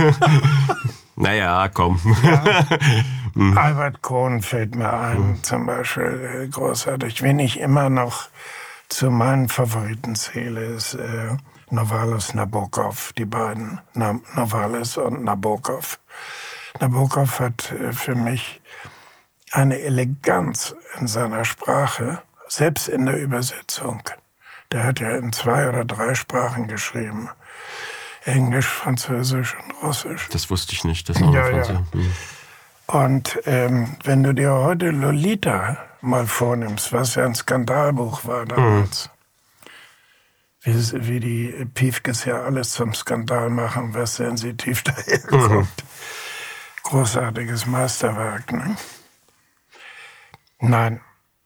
S1: Naja, komm.
S3: Ja. Mhm. Albert Cohn fällt mir ein, mhm. zum Beispiel, großartig. Wen ich immer noch zu meinen Favoriten zähle, ist äh, Novalis, Nabokov, die beiden, Na- Novalis und Nabokov. Nabokov hat äh, für mich eine Eleganz in seiner Sprache, selbst in der Übersetzung. Der hat ja in zwei oder drei Sprachen geschrieben. Englisch, Französisch und Russisch.
S1: Das wusste ich nicht, das auch
S3: ja,
S1: noch Französisch.
S3: Ja. Mhm. Und ähm, wenn du dir heute Lolita mal vornimmst, was ja ein Skandalbuch war damals, mhm. wie, wie die Piefkes ja alles zum Skandal machen, was sensitiv daherkommt. Mhm. Großartiges Meisterwerk, ne? Nein.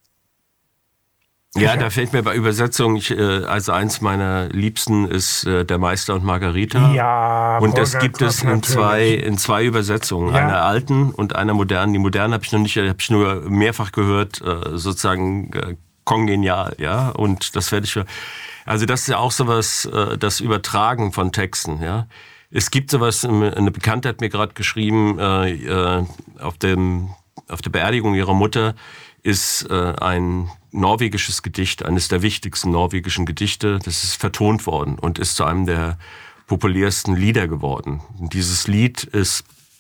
S1: Ja, da fällt mir bei Übersetzung, ich, äh, also eins meiner Liebsten ist äh, Der Meister und Margarita.
S3: Ja,
S1: und das gibt es in zwei, in zwei Übersetzungen, ja. Einer alten und einer modernen. Die moderne habe ich noch nicht, habe ich nur mehrfach gehört, äh, sozusagen äh, kongenial, ja. Und das werde ich, also das ist ja auch sowas, äh, das Übertragen von Texten, ja. Es gibt sowas, eine Bekannte hat mir gerade geschrieben, äh, äh, auf dem, auf der Beerdigung ihrer Mutter ist äh, ein norwegisches Gedicht, eines der wichtigsten norwegischen Gedichte. Das ist vertont worden und ist zu einem der populärsten Lieder geworden. Und dieses Lied ist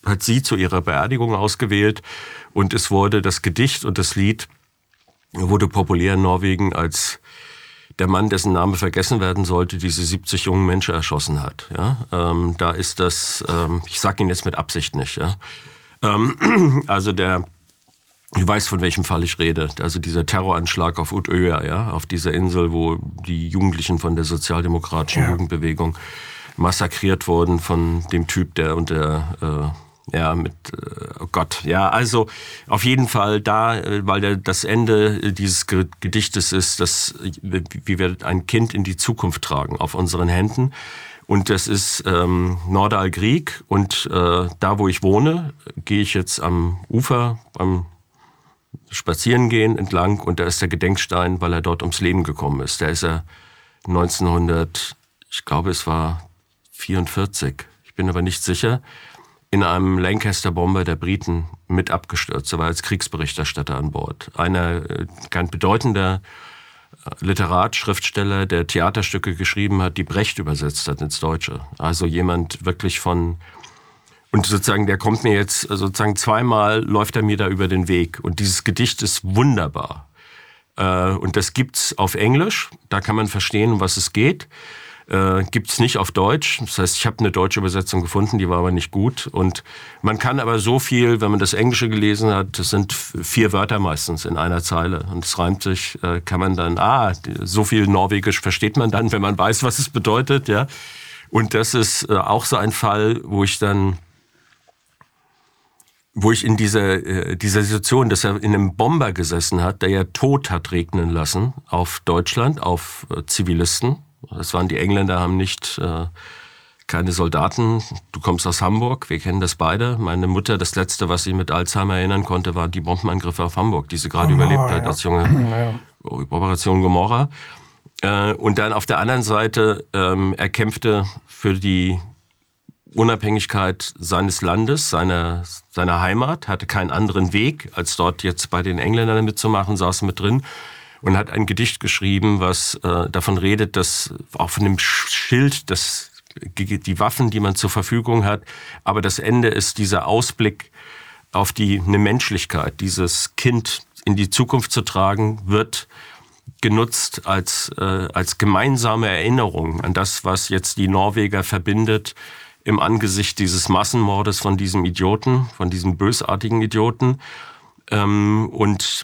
S1: hat sie zu ihrer Beerdigung ausgewählt und es wurde das Gedicht und das Lied wurde populär in Norwegen als der Mann, dessen Name vergessen werden sollte, diese siebzig jungen Menschen erschossen hat. Ja, ähm, da ist das, ähm, ich sage ihn jetzt mit Absicht nicht. Ja, ähm, also der, du weißt, von welchem Fall ich rede. Also dieser Terroranschlag auf Utøya, ja, auf dieser Insel, wo die Jugendlichen von der sozialdemokratischen ja. Jugendbewegung massakriert wurden von dem Typ, der unter äh, Ja, mit, oh Gott, ja, also auf jeden Fall da, weil der, das Ende dieses Gedichtes ist, dass, wie wir ein Kind in die Zukunft tragen auf unseren Händen. Und das ist ähm, Nordahl Grieg und äh, da, wo ich wohne, gehe ich jetzt am Ufer beim Spazierengehen entlang und da ist der Gedenkstein, weil er dort ums Leben gekommen ist. Da ist er neunzehnhundert, ich glaube es war vierundvierzig, ich bin aber nicht sicher, in einem Lancaster-Bomber der Briten mit abgestürzt. Er war als Kriegsberichterstatter an Bord. Einer ganz bedeutender Literat, Schriftsteller, der Theaterstücke geschrieben hat, die Brecht übersetzt hat ins Deutsche. Also jemand wirklich von... Und sozusagen, der kommt mir jetzt, sozusagen zweimal läuft er mir da über den Weg. Und dieses Gedicht ist wunderbar. Und das gibt's auf Englisch. Da kann man verstehen, um was es geht. Äh, gibt's nicht auf Deutsch. Das heißt, ich habe eine deutsche Übersetzung gefunden, die war aber nicht gut. Und man kann aber so viel, wenn man das Englische gelesen hat, das sind vier Wörter meistens in einer Zeile. Und es reimt sich, äh, kann man dann, ah, so viel Norwegisch versteht man dann, wenn man weiß, was es bedeutet. Ja. Und das ist äh, auch so ein Fall, wo ich dann, wo ich in dieser, äh, dieser Situation, dass er in einem Bomber gesessen hat, der ja Tod hat regnen lassen auf Deutschland, auf äh, Zivilisten. Das waren die Engländer, haben nicht äh, keine Soldaten. Du kommst aus Hamburg, wir kennen das beide. Meine Mutter, das Letzte, was sie mit Alzheimer erinnern konnte, waren die Bombenangriffe auf Hamburg, die sie gerade
S3: Gomorra,
S1: überlebt hat,
S3: ja.
S1: als junge ja. Operation Gomorra. Äh, und dann auf der anderen Seite, ähm, er kämpfte für die Unabhängigkeit seines Landes, seiner, seiner Heimat, hatte keinen anderen Weg, als dort jetzt bei den Engländern mitzumachen, saß mit drin. Und hat ein Gedicht geschrieben, was äh, davon redet, dass auch von dem Schild, dass die Waffen, die man zur Verfügung hat, aber das Ende ist dieser Ausblick auf die eine Menschlichkeit, dieses Kind in die Zukunft zu tragen, wird genutzt als äh, als gemeinsame Erinnerung an das, was jetzt die Norweger verbindet im Angesicht dieses Massenmordes von diesem Idioten, von diesem bösartigen Idioten ähm, und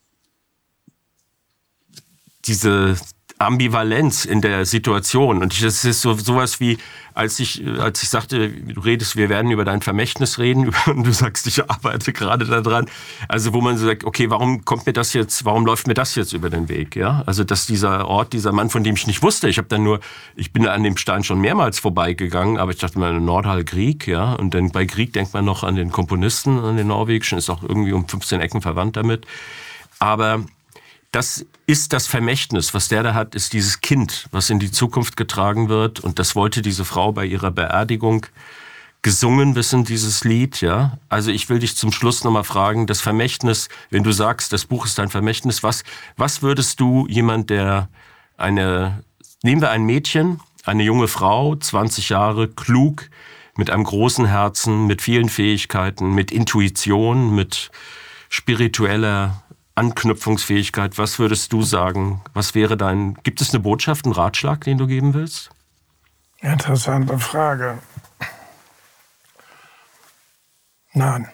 S1: diese Ambivalenz in der Situation. Und das ist so sowas wie, als ich, als ich sagte, du redest, wir werden über dein Vermächtnis reden, und du sagst, ich arbeite gerade daran. Also wo man so sagt, okay, warum kommt mir das jetzt, warum läuft mir das jetzt über den Weg? Ja, also dass dieser Ort, dieser Mann, von dem ich nicht wusste, ich habe dann nur, ich bin an dem Stein schon mehrmals vorbeigegangen, aber ich dachte mal, Nordahl Grieg, ja, und dann bei Grieg denkt man noch an den Komponisten, an den norwegischen, ist auch irgendwie um fünfzehn Ecken verwandt damit. Aber das ist das Vermächtnis, was der da hat, ist dieses Kind, was in die Zukunft getragen wird. Und das wollte diese Frau bei ihrer Beerdigung gesungen wissen, dieses Lied. Ja. Also ich will dich zum Schluss nochmal fragen, das Vermächtnis, wenn du sagst, das Buch ist dein Vermächtnis, was, was würdest du jemand, der eine, nehmen wir ein Mädchen, eine junge Frau, zwanzig Jahre, klug, mit einem großen Herzen, mit vielen Fähigkeiten, mit Intuition, mit spiritueller Anknüpfungsfähigkeit, was würdest du sagen? Was wäre dein, gibt es eine Botschaft, einen Ratschlag, den du geben willst?
S3: Interessante Frage. Nein.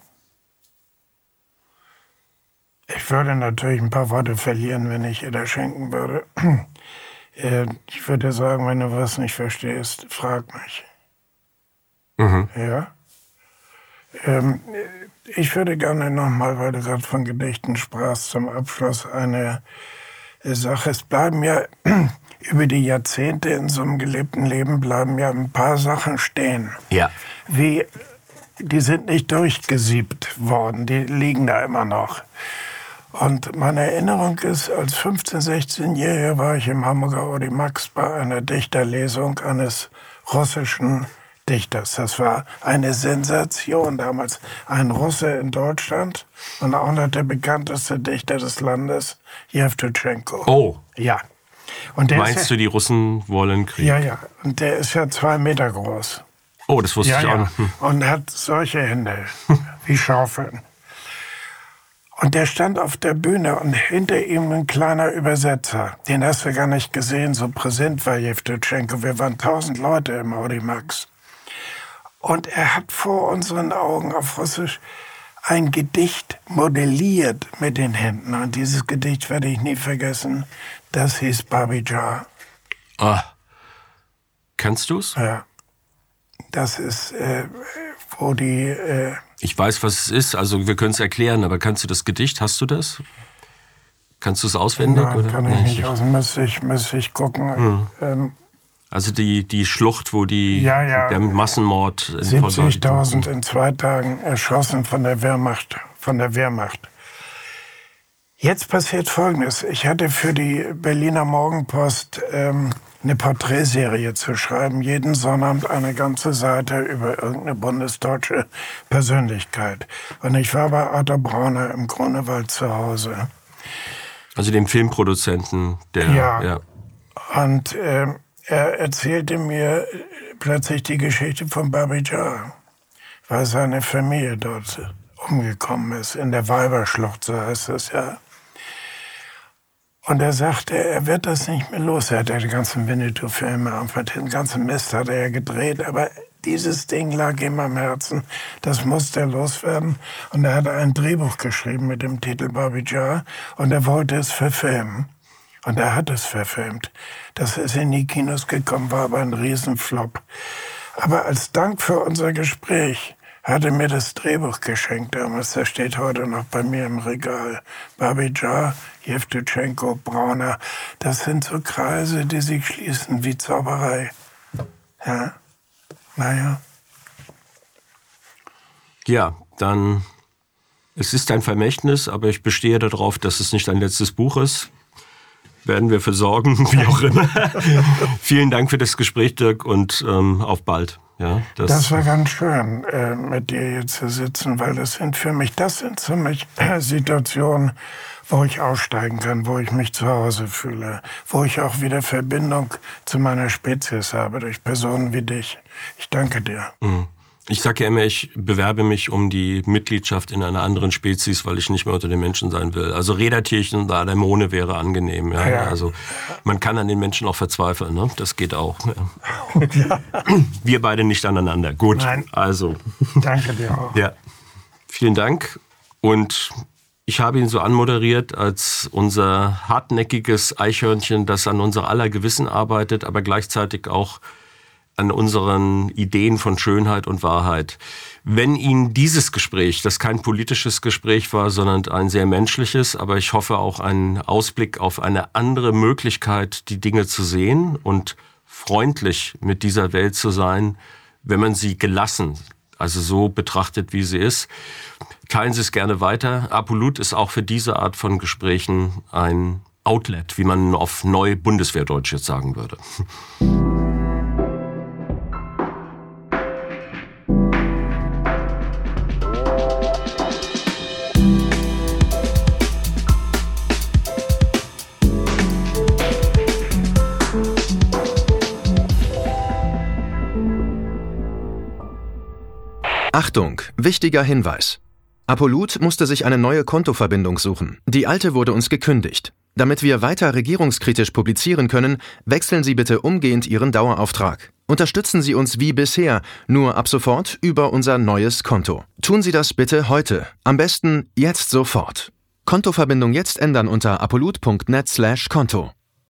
S3: Ich würde natürlich ein paar Worte verlieren, wenn ich ihr das schenken würde. Ich würde sagen, wenn du was nicht verstehst, frag mich. Mhm. Ja? Ähm, ich würde gerne nochmal, weil du gerade von Gedichten sprachst, zum Abschluss eine Sache. Es bleiben ja über die Jahrzehnte in so einem gelebten Leben bleiben ja ein paar Sachen stehen.
S1: Ja.
S3: Wie, die sind nicht durchgesiebt worden, die liegen da immer noch. Und meine Erinnerung ist, als fünfzehn-, sechzehnjähriger war ich im Hamburger Audimax bei einer Dichterlesung eines russischen Dichters. Das war eine Sensation damals. Ein Russe in Deutschland und auch noch der bekannteste Dichter des Landes, Jewtuschenko.
S1: Oh.
S3: Ja. Und der
S1: Meinst
S3: ist ja,
S1: du, die Russen wollen Krieg?
S3: Ja, ja. Und der ist ja zwei Meter groß.
S1: Oh, das wusste
S3: ja,
S1: ich auch
S3: ja.
S1: noch. Hm.
S3: Und hat solche Hände wie Schaufeln. Und der stand auf der Bühne und hinter ihm ein kleiner Übersetzer. Den hast du gar nicht gesehen, so präsent war Jewtuschenko. Wir waren tausend Leute im Audimax. Und er hat vor unseren Augen auf Russisch ein Gedicht modelliert mit den Händen. Und dieses Gedicht werde ich nie vergessen. Das hieß Babi Jar.
S1: Ah, kannst du's?
S3: Ja. Das ist, äh, wo die... Äh,
S1: Ich weiß, was es ist, also wir können es erklären, aber kannst du das Gedicht, hast du das? Kannst du es auswendig?
S3: Nein,
S1: oder?
S3: kann ich nicht aus, müsste ich, müsste ich gucken. Hm. Ähm,
S1: also die, die Schlucht, wo die,
S3: ja, ja,
S1: der Massenmord...
S3: siebzigtausend in zwei Tagen erschossen von der Wehrmacht. Von der Wehrmacht. Jetzt passiert Folgendes. Ich hatte für die Berliner Morgenpost ähm, eine Porträtserie zu schreiben. Jeden Sonnabend eine ganze Seite über irgendeine bundesdeutsche Persönlichkeit. Und ich war bei Arthur Brauner im Grunewald zu Hause.
S1: Also dem Filmproduzenten, der...
S3: Ja.
S1: ja.
S3: Und äh, er erzählte mir plötzlich die Geschichte von Babi Jar, weil seine Familie dort umgekommen ist, in der Weiberschlucht, so heißt es ja. Und er sagte, er wird das nicht mehr los. Er hat ja die ganzen Winnetou-Filme, den ganzen Mist hat er ja gedreht, aber dieses Ding lag ihm am Herzen, das musste er loswerden. Und er hat ein Drehbuch geschrieben mit dem Titel Babi Jar und er wollte es verfilmen. Und er hat es verfilmt. Das ist in die Kinos gekommen, war aber ein Riesenflop. Aber als Dank für unser Gespräch hat er mir das Drehbuch geschenkt damals. Das steht heute noch bei mir im Regal. Babi Jar, Jewtuschenko, Brauner. Das sind so Kreise, die sich schließen wie Zauberei. Ja, naja.
S1: Ja, dann... Es ist ein Vermächtnis, aber ich bestehe darauf, dass es nicht ein letztes Buch ist. Werden wir für sorgen, wie auch immer. Vielen Dank für das Gespräch, Dirk, und ähm, auf bald. Ja, das,
S3: das war ganz schön, äh, mit dir hier zu sitzen, weil das sind für mich, das sind für mich äh, Situationen, wo ich aussteigen kann, wo ich mich zu Hause fühle, wo ich auch wieder Verbindung zu meiner Spezies habe, durch Personen wie dich. Ich danke dir.
S1: Mhm. Ich sage ja immer, ich bewerbe mich um die Mitgliedschaft in einer anderen Spezies, weil ich nicht mehr unter den Menschen sein will. Also Rädertierchen und Anemone wäre angenehm. Ja. Ja. Also man kann an den Menschen auch verzweifeln, ne? Das geht auch. Ja. Ja. Wir beide nicht aneinander. Gut.
S3: Nein.
S1: Also.
S3: Danke dir auch.
S1: Ja. Vielen Dank. Und ich habe ihn so anmoderiert als unser hartnäckiges Eichhörnchen, das an unser aller Gewissen arbeitet, aber gleichzeitig auch an unseren Ideen von Schönheit und Wahrheit. Wenn Ihnen dieses Gespräch, das kein politisches Gespräch war, sondern ein sehr menschliches, aber ich hoffe auch ein Ausblick auf eine andere Möglichkeit, die Dinge zu sehen und freundlich mit dieser Welt zu sein, wenn man sie gelassen, also so betrachtet, wie sie ist. Teilen Sie es gerne weiter. Apolut ist auch für diese Art von Gesprächen ein Outlet, wie man auf neu Bundeswehrdeutsch jetzt sagen würde.
S2: Achtung, wichtiger Hinweis. Apolut musste sich eine neue Kontoverbindung suchen. Die alte wurde uns gekündigt. Damit wir weiter regierungskritisch publizieren können, wechseln Sie bitte umgehend Ihren Dauerauftrag. Unterstützen Sie uns wie bisher, nur ab sofort über unser neues Konto. Tun Sie das bitte heute. Am besten jetzt sofort. Kontoverbindung jetzt ändern unter apolut punkt net slash Konto.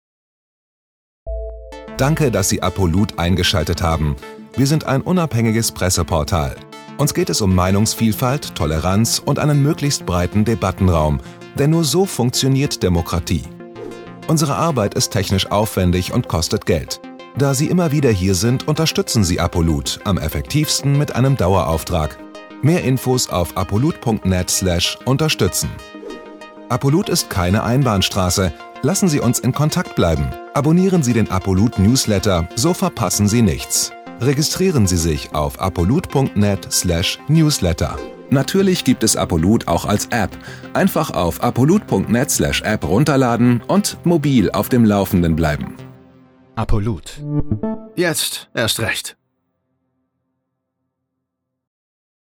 S4: Danke, dass Sie Apolut eingeschaltet haben. Wir sind ein unabhängiges Presseportal. Uns geht es um Meinungsvielfalt, Toleranz und einen möglichst breiten Debattenraum, denn nur so funktioniert Demokratie. Unsere Arbeit ist technisch aufwendig und kostet Geld. Da Sie immer wieder hier sind, unterstützen Sie Apolut am effektivsten mit einem Dauerauftrag. Mehr Infos auf apolut punkt net slash unterstützen. Apolut ist keine Einbahnstraße. Lassen Sie uns in Kontakt bleiben. Abonnieren Sie den Apolut Newsletter, so verpassen Sie nichts. Registrieren Sie sich auf apolut punkt net slash newsletter. Natürlich gibt es Apolut auch als App. Einfach auf apolut punkt net slash app runterladen und mobil auf dem Laufenden bleiben.
S2: Apolut. Jetzt erst recht.